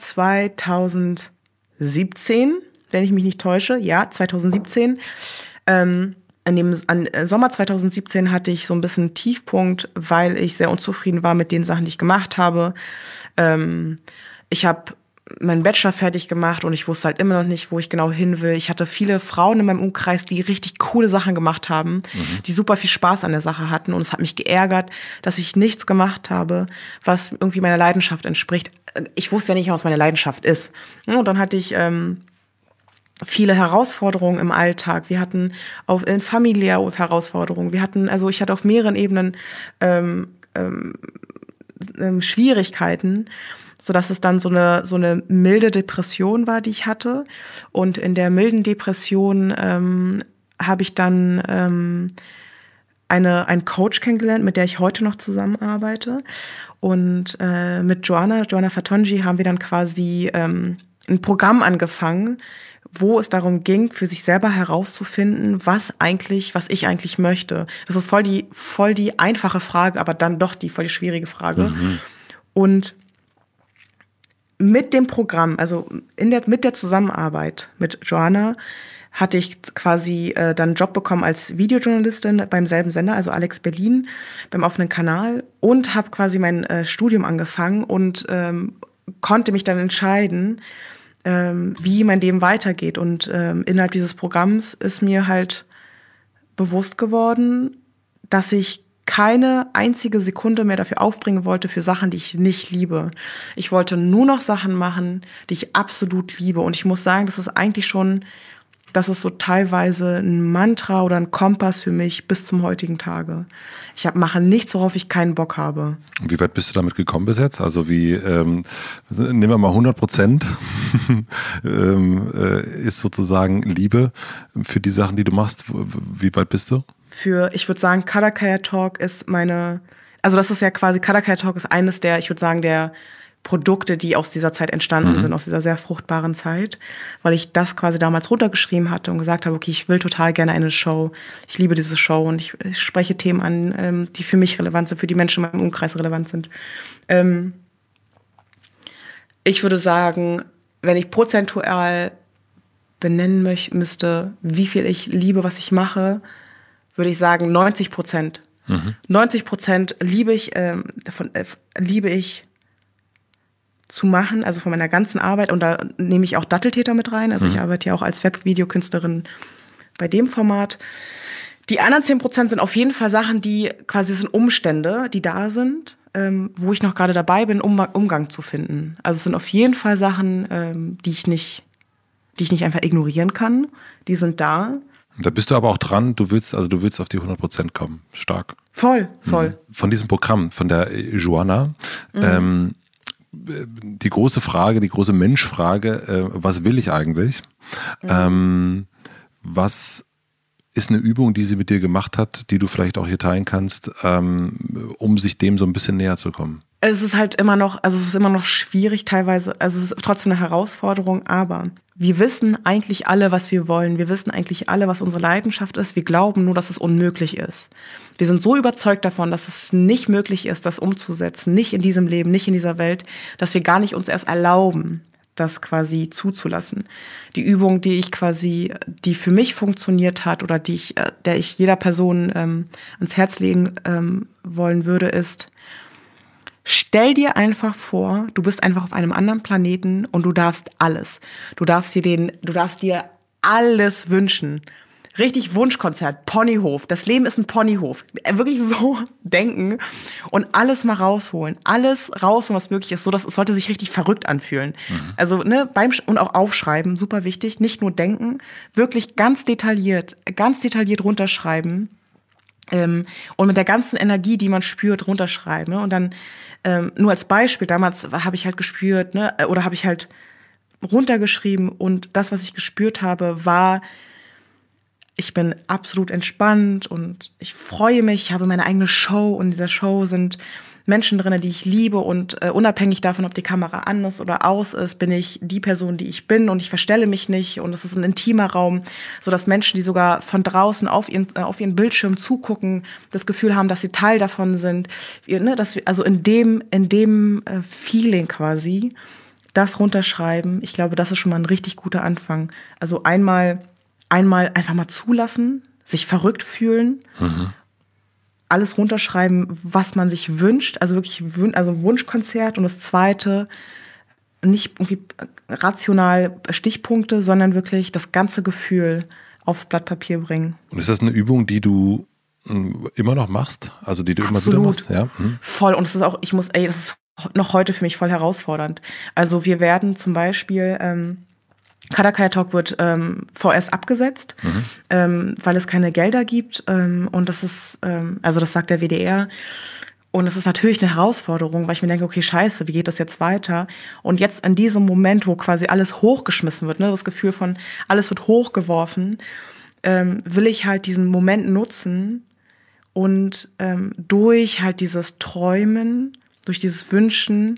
zweitausendsiebzehn, wenn ich mich nicht täusche. Ja, zweitausendsiebzehn. Ähm, an dem an Sommer zweitausendsiebzehn hatte ich so ein bisschen einen Tiefpunkt, weil ich sehr unzufrieden war mit den Sachen, die ich gemacht habe. Ähm, ich habe meinen Bachelor fertig gemacht und ich wusste halt immer noch nicht, wo ich genau hin will. Ich hatte viele Frauen in meinem Umkreis, die richtig coole Sachen gemacht haben, mhm. die super viel Spaß an der Sache hatten. Und es hat mich geärgert, dass ich nichts gemacht habe, was irgendwie meiner Leidenschaft entspricht. Ich wusste ja nicht, was meine Leidenschaft ist. Und dann hatte ich ähm, viele Herausforderungen im Alltag. Wir hatten auf in familiäre Herausforderungen. Wir hatten, also ich hatte auf mehreren Ebenen ähm, ähm, ähm, Schwierigkeiten, sodass es dann so eine, so eine milde Depression war, die ich hatte. Und in der milden Depression ähm, habe ich dann ähm, eine, einen Coach kennengelernt, mit der ich heute noch zusammenarbeite. Und äh, mit Joanna, Joanna Fatonji, haben wir dann quasi ähm, ein Programm angefangen, wo es darum ging, für sich selber herauszufinden, was eigentlich, was ich eigentlich möchte. Das ist voll die, voll die einfache Frage, aber dann doch die voll die schwierige Frage. Mhm. Und mit dem Programm, also in der, mit der Zusammenarbeit mit Joanna, hatte ich quasi äh, dann einen Job bekommen als Videojournalistin beim selben Sender, also Alex Berlin, beim offenen Kanal, und habe quasi mein äh, Studium angefangen und ähm, konnte mich dann entscheiden, ähm, wie mein Leben weitergeht. Und ähm, innerhalb dieses Programms ist mir halt bewusst geworden, dass ich keine einzige Sekunde mehr dafür aufbringen wollte für Sachen, die ich nicht liebe. Ich wollte nur noch Sachen machen, die ich absolut liebe. Und ich muss sagen, das ist eigentlich schon, das ist so teilweise ein Mantra oder ein Kompass für mich bis zum heutigen Tage. Ich hab, mache nichts, worauf ich keinen Bock habe. Und wie weit bist du damit gekommen bis jetzt? Also wie, ähm, nehmen wir mal hundert Prozent ähm, äh, ist sozusagen Liebe für die Sachen, die du machst. Wie weit bist du? Für, ich würde sagen, Kadakaya Talk ist meine, also das ist ja quasi, Kadakaya Talk ist eines der, ich würde sagen, der Produkte, die aus dieser Zeit entstanden mhm. sind, aus dieser sehr fruchtbaren Zeit, weil ich das quasi damals runtergeschrieben hatte und gesagt habe, okay, ich will total gerne eine Show, ich liebe diese Show und ich, ich spreche Themen an, ähm, die für mich relevant sind, für die Menschen in meinem Umkreis relevant sind. Ähm, ich würde sagen, wenn ich prozentual benennen möch, müsste, wie viel ich liebe, was ich mache, würde ich sagen neunzig Prozent. Mhm. neunzig Prozent liebe ich, ähm, davon, äh, liebe ich zu machen, also von meiner ganzen Arbeit. Und da nehme ich auch Datteltäter mit rein. Also mhm. ich arbeite ja auch als Webvideokünstlerin bei dem Format. Die anderen zehn Prozent sind auf jeden Fall Sachen, die quasi sind Umstände, die da sind, ähm, wo ich noch gerade dabei bin, um Umgang zu finden. Also es sind auf jeden Fall Sachen, ähm, die ich nicht, die ich nicht einfach ignorieren kann. Die sind da. Da bist du aber auch dran, du willst, also du willst auf die hundert Prozent kommen. Stark. Voll, voll. Von diesem Programm, von der Joanna, mhm. ähm, die große Frage, die große Menschfrage, äh, was will ich eigentlich? Mhm. Ähm, was ist eine Übung, die sie mit dir gemacht hat, die du vielleicht auch hier teilen kannst, ähm, um sich dem so ein bisschen näher zu kommen? Es ist halt immer noch, also es ist immer noch schwierig teilweise, also es ist trotzdem eine Herausforderung, aber wir wissen eigentlich alle, was wir wollen. Wir wissen eigentlich alle, was unsere Leidenschaft ist. Wir glauben nur, dass es unmöglich ist. Wir sind so überzeugt davon, dass es nicht möglich ist, das umzusetzen, nicht in diesem Leben, nicht in dieser Welt, dass wir gar nicht uns erst erlauben, das quasi zuzulassen. Die Übung, die ich quasi, die für mich funktioniert hat oder die ich, der ich jeder Person ähm, ans Herz legen ähm, wollen würde, ist: Stell dir einfach vor, du bist einfach auf einem anderen Planeten und du darfst alles. Du darfst dir den, du darfst dir alles wünschen. Richtig Wunschkonzert, Ponyhof. Das Leben ist ein Ponyhof. Wirklich so denken und alles mal rausholen. Alles rausholen, was möglich ist. So, dass es sollte sich richtig verrückt anfühlen. Mhm. Also, ne, beim, und auch aufschreiben, super wichtig. Nicht nur denken, wirklich ganz detailliert, ganz detailliert runterschreiben. Ähm, und mit der ganzen Energie, die man spürt, runterschreiben. Ne? Und dann, ähm, nur als Beispiel, damals habe ich halt gespürt, ne, oder habe ich halt runtergeschrieben und das, was ich gespürt habe, war: Ich bin absolut entspannt und ich freue mich, ich habe meine eigene Show und in dieser Show sind Menschen drin, die ich liebe und äh, unabhängig davon, ob die Kamera an ist oder aus ist, bin ich die Person, die ich bin und ich verstelle mich nicht und es ist ein intimer Raum, sodass Menschen, die sogar von draußen auf ihren, äh, auf ihren Bildschirm zugucken, das Gefühl haben, dass sie Teil davon sind. Wir, ne, dass wir, also in dem, in dem äh, Feeling quasi das runterschreiben, ich glaube, das ist schon mal ein richtig guter Anfang. Also einmal Einmal einfach mal zulassen, sich verrückt fühlen, mhm. alles runterschreiben, was man sich wünscht, also wirklich also ein Wunschkonzert. Und das Zweite, nicht irgendwie rational Stichpunkte, sondern wirklich das ganze Gefühl auf Blatt Papier bringen. Und ist das eine Übung, die du immer noch machst? Also die du Absolut. immer wieder machst? Ja. Mhm. Voll. Und es ist auch, ich muss, ey, das ist noch heute für mich voll herausfordernd. Also wir werden zum Beispiel ähm, Kader Talk wird ähm, vorerst abgesetzt, mhm. ähm, weil es keine Gelder gibt. Ähm, und das ist, ähm, also das sagt der W D R. Und es ist natürlich eine Herausforderung, weil ich mir denke, okay, scheiße, wie geht das jetzt weiter? Und jetzt in diesem Moment, wo quasi alles hochgeschmissen wird, ne, das Gefühl von alles wird hochgeworfen, ähm, will ich halt diesen Moment nutzen und ähm, durch halt dieses Träumen, durch dieses Wünschen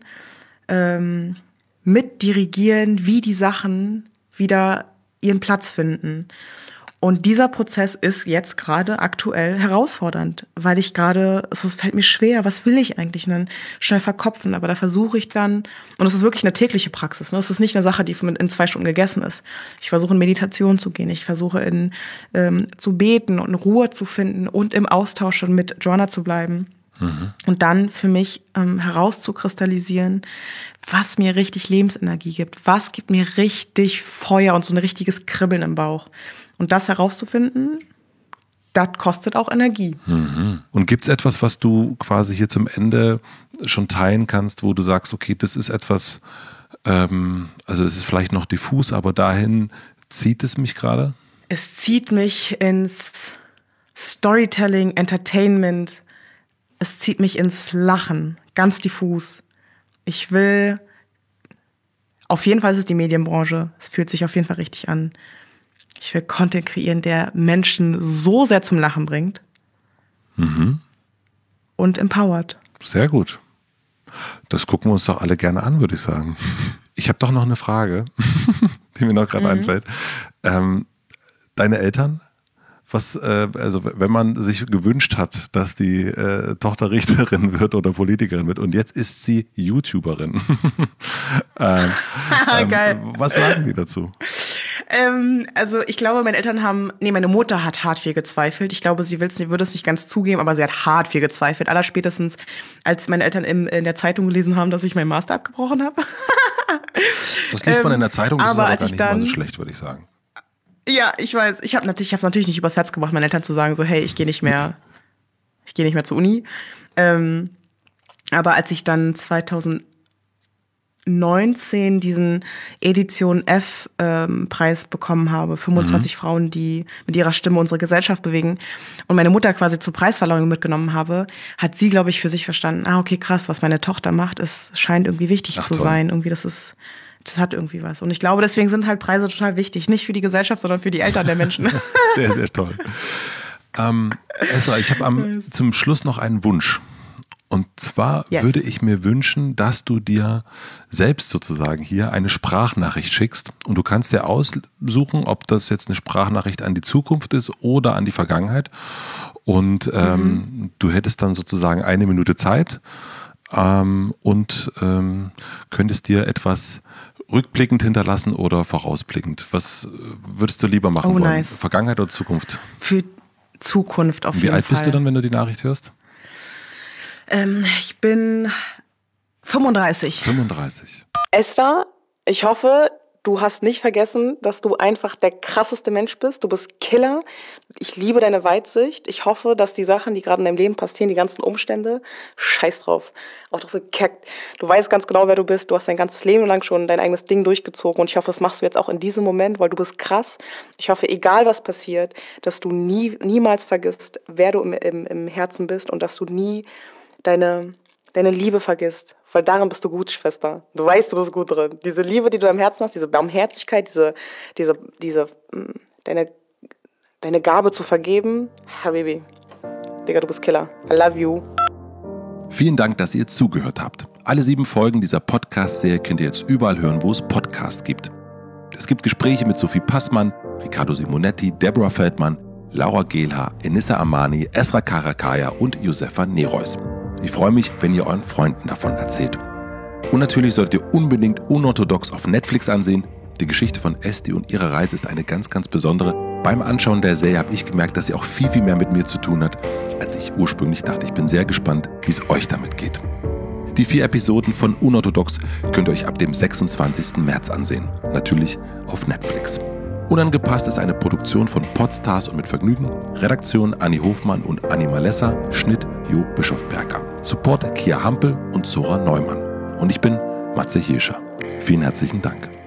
ähm, mitdirigieren, wie die Sachen wieder ihren Platz finden. Und dieser Prozess ist jetzt gerade aktuell herausfordernd, weil ich gerade, es fällt mir schwer, was will ich eigentlich? Und dann schnell verkopfen, aber da versuche ich dann, und es ist wirklich eine tägliche Praxis, ne? Es ist nicht eine Sache, die in zwei Stunden gegessen ist. Ich versuche in Meditation zu gehen, ich versuche in ähm, zu beten und Ruhe zu finden und im Austausch mit Joanna zu bleiben. Mhm. Und dann für mich ähm, herauszukristallisieren, was mir richtig Lebensenergie gibt, was gibt mir richtig Feuer und so ein richtiges Kribbeln im Bauch. Und das herauszufinden, das kostet auch Energie. Mhm. Und gibt es etwas, was du quasi hier zum Ende schon teilen kannst, wo du sagst, okay, das ist etwas, ähm, also das ist vielleicht noch diffus, aber dahin zieht es mich gerade? Es zieht mich ins Storytelling, Entertainment, es zieht mich ins Lachen, ganz diffus. Ich will, auf jeden Fall ist es die Medienbranche, es fühlt sich auf jeden Fall richtig an. Ich will Content kreieren, der Menschen so sehr zum Lachen bringt. Mhm. Und empowert. Sehr gut. Das gucken wir uns doch alle gerne an, würde ich sagen. Ich habe doch noch eine Frage, die mir noch gerade mhm. einfällt. Ähm, deine Eltern? Was, äh, also wenn man sich gewünscht hat, dass die äh, Tochter Richterin wird oder Politikerin wird und jetzt ist sie YouTuberin. ähm, ähm, Geil. Was sagen die dazu? Ähm, also ich glaube, meine Eltern haben, nee, meine Mutter hat hart viel gezweifelt. Ich glaube, sie will's, würde es nicht ganz zugeben, aber sie hat hart viel gezweifelt. Allerspätestens, als meine Eltern im, in der Zeitung gelesen haben, dass ich meinen Master abgebrochen habe. Das liest man in der Zeitung, das aber ist aber als gar ich nicht dann, mal so schlecht, würde ich sagen. Ja, ich weiß. Ich habe natürlich, ich hab's natürlich nicht übers Herz gebracht, meinen Eltern zu sagen, so, hey, ich gehe nicht mehr, ich gehe nicht mehr zur Uni. Ähm, aber als ich dann zweitausendachtzehn neunzehn diesen Edition F-Preis ähm, bekommen habe. fünfundzwanzig mhm. Frauen, die mit ihrer Stimme unsere Gesellschaft bewegen. Und meine Mutter quasi zur Preisverleihung mitgenommen habe, hat sie, glaube ich, für sich verstanden, ah, okay, krass, was meine Tochter macht, es scheint irgendwie wichtig Ach, zu toll. sein. Irgendwie, das ist, das hat irgendwie was. Und ich glaube, deswegen sind halt Preise total wichtig. Nicht für die Gesellschaft, sondern für die Eltern der Menschen. Sehr, sehr toll. Ähm, Esra, ich habe am, zum Schluss noch einen Wunsch. Und zwar yes. würde ich mir wünschen, dass du dir selbst sozusagen hier eine Sprachnachricht schickst. Und du kannst dir aussuchen, ob das jetzt eine Sprachnachricht an die Zukunft ist oder an die Vergangenheit. Und ähm, mhm. du hättest dann sozusagen eine Minute Zeit ähm, und ähm, könntest dir etwas rückblickend hinterlassen oder vorausblickend. Was würdest du lieber machen oh, wollen? Nice. Vergangenheit oder Zukunft? Für Zukunft auf jeden Fall. Wie alt bist du dann, wenn du die Nachricht hörst? Ähm, ich bin fünfunddreißig. fünfunddreißig. Esther, ich hoffe, du hast nicht vergessen, dass du einfach der krasseste Mensch bist. Du bist Killer. Ich liebe deine Weitsicht. Ich hoffe, dass die Sachen, die gerade in deinem Leben passieren, die ganzen Umstände, scheiß drauf, auch drauf gekackt. Du weißt ganz genau, wer du bist. Du hast dein ganzes Leben lang schon dein eigenes Ding durchgezogen. Und ich hoffe, das machst du jetzt auch in diesem Moment, weil du bist krass. Ich hoffe, egal was passiert, dass du nie, niemals vergisst, wer du im, im, im Herzen bist und dass du nie deine, deine Liebe vergisst. Weil darin bist du gut, Schwester. Du weißt, du bist gut drin. Diese Liebe, die du im Herzen hast, diese Barmherzigkeit, diese, diese, diese, deine, deine Gabe zu vergeben. Habibi, Digga, du bist Killer. I love you. Vielen Dank, dass ihr zugehört habt. Alle sieben Folgen dieser Podcast-Serie könnt ihr jetzt überall hören, wo es Podcasts gibt. Es gibt Gespräche mit Sophie Passmann, Riccardo Simonetti, Deborah Feldmann, Laura Gehlhaar, Enissa Amani, Esra Karakaya und Josefa Nereus. Ich freue mich, wenn ihr euren Freunden davon erzählt. Und natürlich solltet ihr unbedingt Unorthodox auf Netflix ansehen. Die Geschichte von Esti und ihrer Reise ist eine ganz, ganz besondere. Beim Anschauen der Serie habe ich gemerkt, dass sie auch viel, viel mehr mit mir zu tun hat, als ich ursprünglich dachte. Ich bin sehr gespannt, wie es euch damit geht. Die vier Episoden von Unorthodox könnt ihr euch ab dem sechsundzwanzigsten März ansehen. Natürlich auf Netflix. Unangepasst ist eine Produktion von Podstars und mit Vergnügen. Redaktion Anni Hofmann und Anni Malessa. Schnitt Jo Bischofberger. Support Kia Hampel und Zora Neumann. Und ich bin Matze Hirscher. Vielen herzlichen Dank.